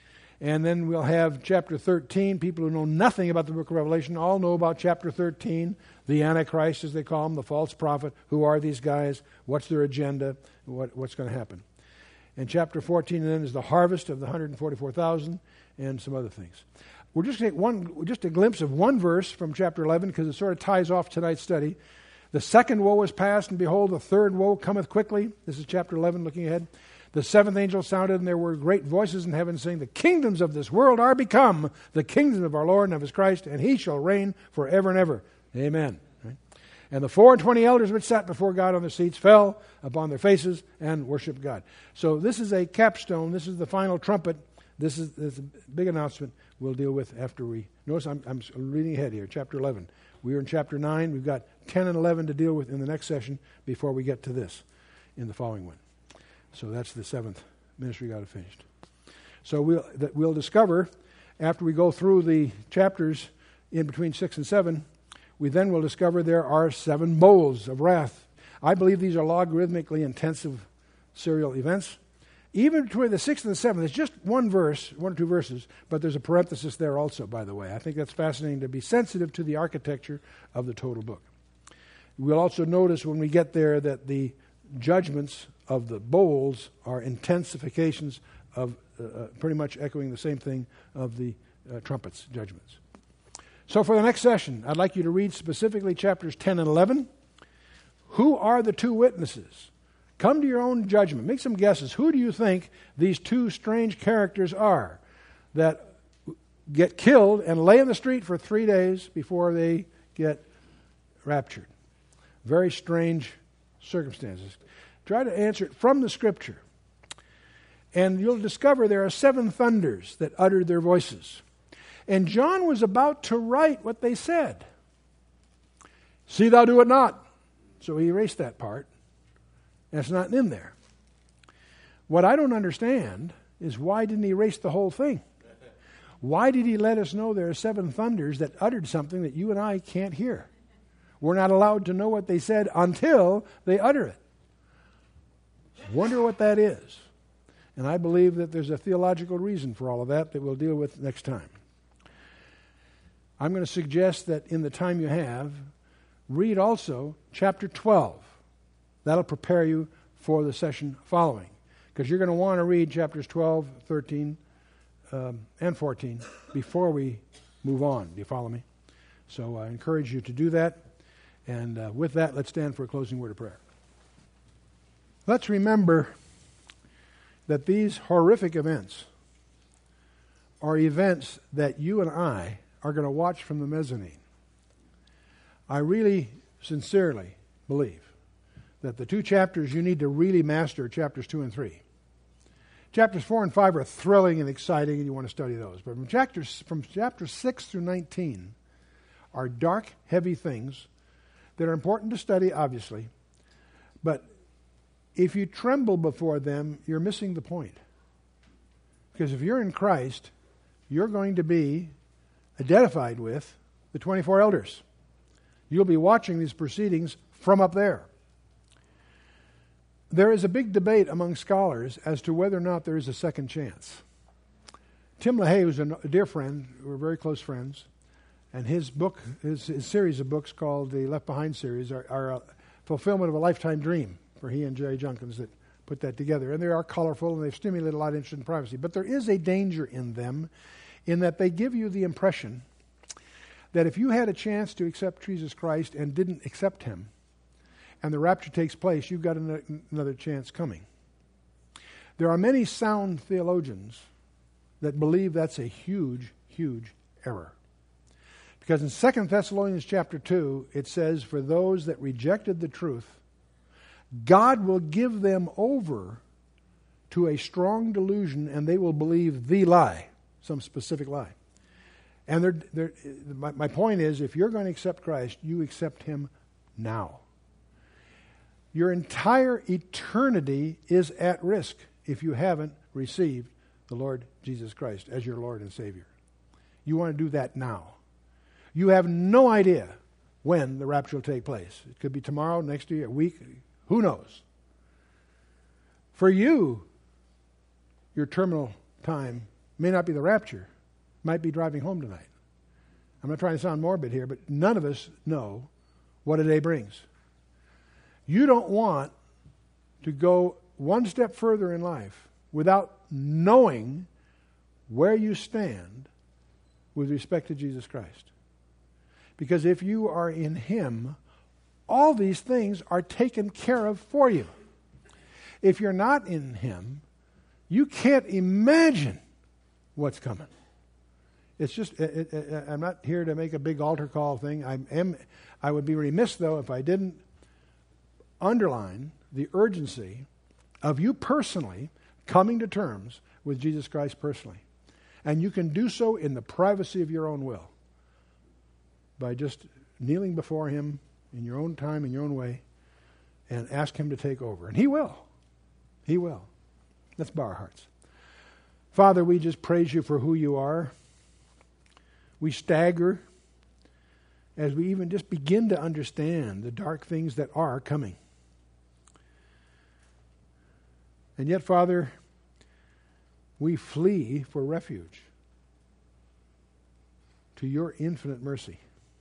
And then we'll have chapter thirteen. People who know nothing about the book of Revelation all know about chapter thirteen, the Antichrist, as they call him, the false prophet. Who are these guys? What's their agenda? What, what's going to happen? And chapter fourteen then is the harvest of the one hundred forty-four thousand and some other things. We're just going to take one, just a glimpse of one verse from chapter eleven because it sort of ties off tonight's study. The second woe is past, and behold, the third woe cometh quickly. This is chapter eleven, looking ahead. The seventh angel sounded, and there were great voices in heaven saying, the kingdoms of this world are become the kingdom of our Lord and of his Christ, and he shall reign forever and ever. Amen. Right? And the four and twenty elders which sat before God on their seats fell upon their faces and worshiped God. So this is a capstone. This is the final trumpet. This is, this is a big announcement we'll deal with after we... Notice I'm, I'm reading ahead here, chapter eleven. We are in chapter nine. We've got ten and eleven to deal with in the next session before we get to this in the following one. So that's the seventh ministry God have finished. So we'll, that we'll discover, after we go through the chapters in between six and seven, we then will discover there are seven bowls of wrath. I believe these are logarithmically intensive serial events. Even between the sixth and the seventh, it's just one verse, one or two verses, but there's a parenthesis there also, by the way. I think that's fascinating to be sensitive to the architecture of the total book. We'll also notice when we get there that the judgments of the bowls are intensifications of uh, uh, pretty much echoing the same thing of the uh, trumpets judgments. So for the next session, I'd like you to read specifically chapters ten and eleven. Who are the two witnesses? Come to your own judgment. Make some guesses. Who do you think these two strange characters are that get killed and lay in the street for three days before they get raptured? Very strange circumstances. Try to answer it from the Scripture. And you'll discover there are seven thunders that uttered their voices. And John was about to write what they said. See thou do it not. So he erased that part. That's not in there. What I don't understand is why didn't he erase the whole thing? Why did he let us know there are seven thunders that uttered something that you and I can't hear? We're not allowed to know what they said until they utter it. Wonder what that is. And I believe that there's a theological reason for all of that that we'll deal with next time. I'm going to suggest that in the time you have, read also chapter twelve. That'll prepare you for the session following. Because you're going to want to read chapters twelve, thirteen, um, and fourteen before we move on. Do you follow me? So I encourage you to do that. And uh, with that, let's stand for a closing word of prayer. Let's remember that these horrific events are events that you and I are going to watch from the mezzanine. I really, sincerely believe that the two chapters you need to really master are chapters two and three. Chapters four and five are thrilling and exciting, and you want to study those. But from chapters from chapter six through nineteen are dark, heavy things that are important to study, obviously. But if you tremble before them, you're missing the point. Because if you're in Christ, you're going to be identified with the twenty-four elders. You'll be watching these proceedings from up there. There is a big debate among scholars as to whether or not there is a second chance. Tim LaHaye, who's a dear friend, we're very close friends, and his book, his, his series of books called the Left Behind series are, are a fulfillment of a lifetime dream for he and Jerry Junkins that put that together. And they are colorful and they've stimulated a lot of interest in privacy. But there is a danger in them in that they give you the impression that if you had a chance to accept Jesus Christ and didn't accept him, and the rapture takes place, you've got another chance coming. There are many sound theologians that believe that's a huge, huge error. Because in Second Thessalonians chapter two, it says, for those that rejected the truth, God will give them over to a strong delusion, and they will believe the lie, some specific lie. And they're, they're, my, my point is, if you're going to accept Christ, you accept him now. Your entire eternity is at risk if you haven't received the Lord Jesus Christ as your Lord and Savior. You want to do that now. You have no idea when the rapture will take place. It could be tomorrow, next year, a week, who knows? For you, your terminal time may not be the rapture, might be driving home tonight. I'm not trying to sound morbid here, but none of us know what a day brings. You don't want to go one step further in life without knowing where you stand with respect to Jesus Christ. Because if you are in him, all these things are taken care of for you. If you're not in him, you can't imagine what's coming. It's just, it, it, I'm not here to make a big altar call thing. I am. I would be remiss, though, if I didn't underline the urgency of you personally coming to terms with Jesus Christ personally. And you can do so in the privacy of your own will by just kneeling before him in your own time, in your own way, and ask him to take over. And he will. He will. Let's bow our hearts. Father, we just praise you for who you are. We stagger as we even just begin to understand the dark things that are coming. And yet, Father, we flee for refuge to your infinite mercy.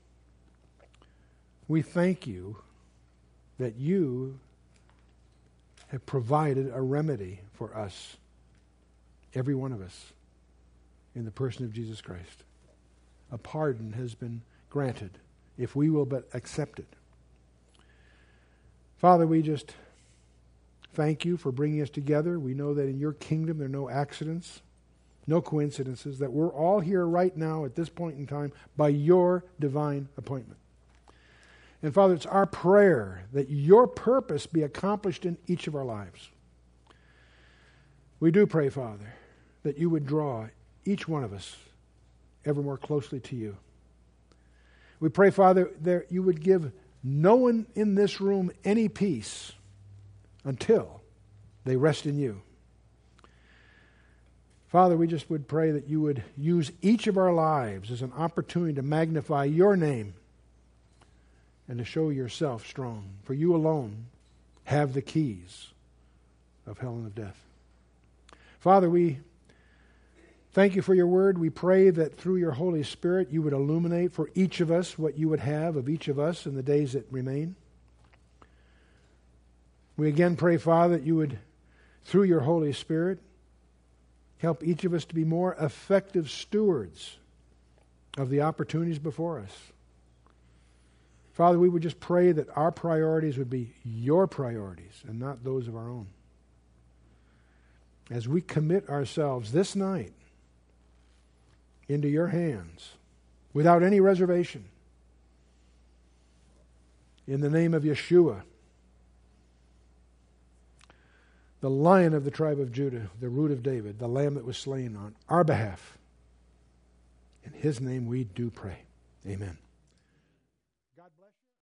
We thank you that you have provided a remedy for us, every one of us, in the person of Jesus Christ. A pardon has been granted if we will but accept it. Father, we just thank you for bringing us together. We know that in your kingdom there are no accidents, no coincidences, that we're all here right now at this point in time by your divine appointment. And Father, it's our prayer that your purpose be accomplished in each of our lives. We do pray, Father, that you would draw each one of us ever more closely to you. We pray, Father, that you would give no one in this room any peace until they rest in you. Father, we just would pray that you would use each of our lives as an opportunity to magnify your name and to show yourself strong. For you alone have the keys of hell and of death. Father, we thank you for your word. We pray that through your Holy Spirit you would illuminate for each of us what you would have of each of us in the days that remain. We again pray, Father, that you would, through your Holy Spirit, help each of us to be more effective stewards of the opportunities before us. Father, we would just pray that our priorities would be your priorities and not those of our own. As we commit ourselves this night into your hands without any reservation, in the name of Yeshua, the Lion of the tribe of Judah, the Root of David, the Lamb that was slain on our behalf. In His name we do pray. Amen.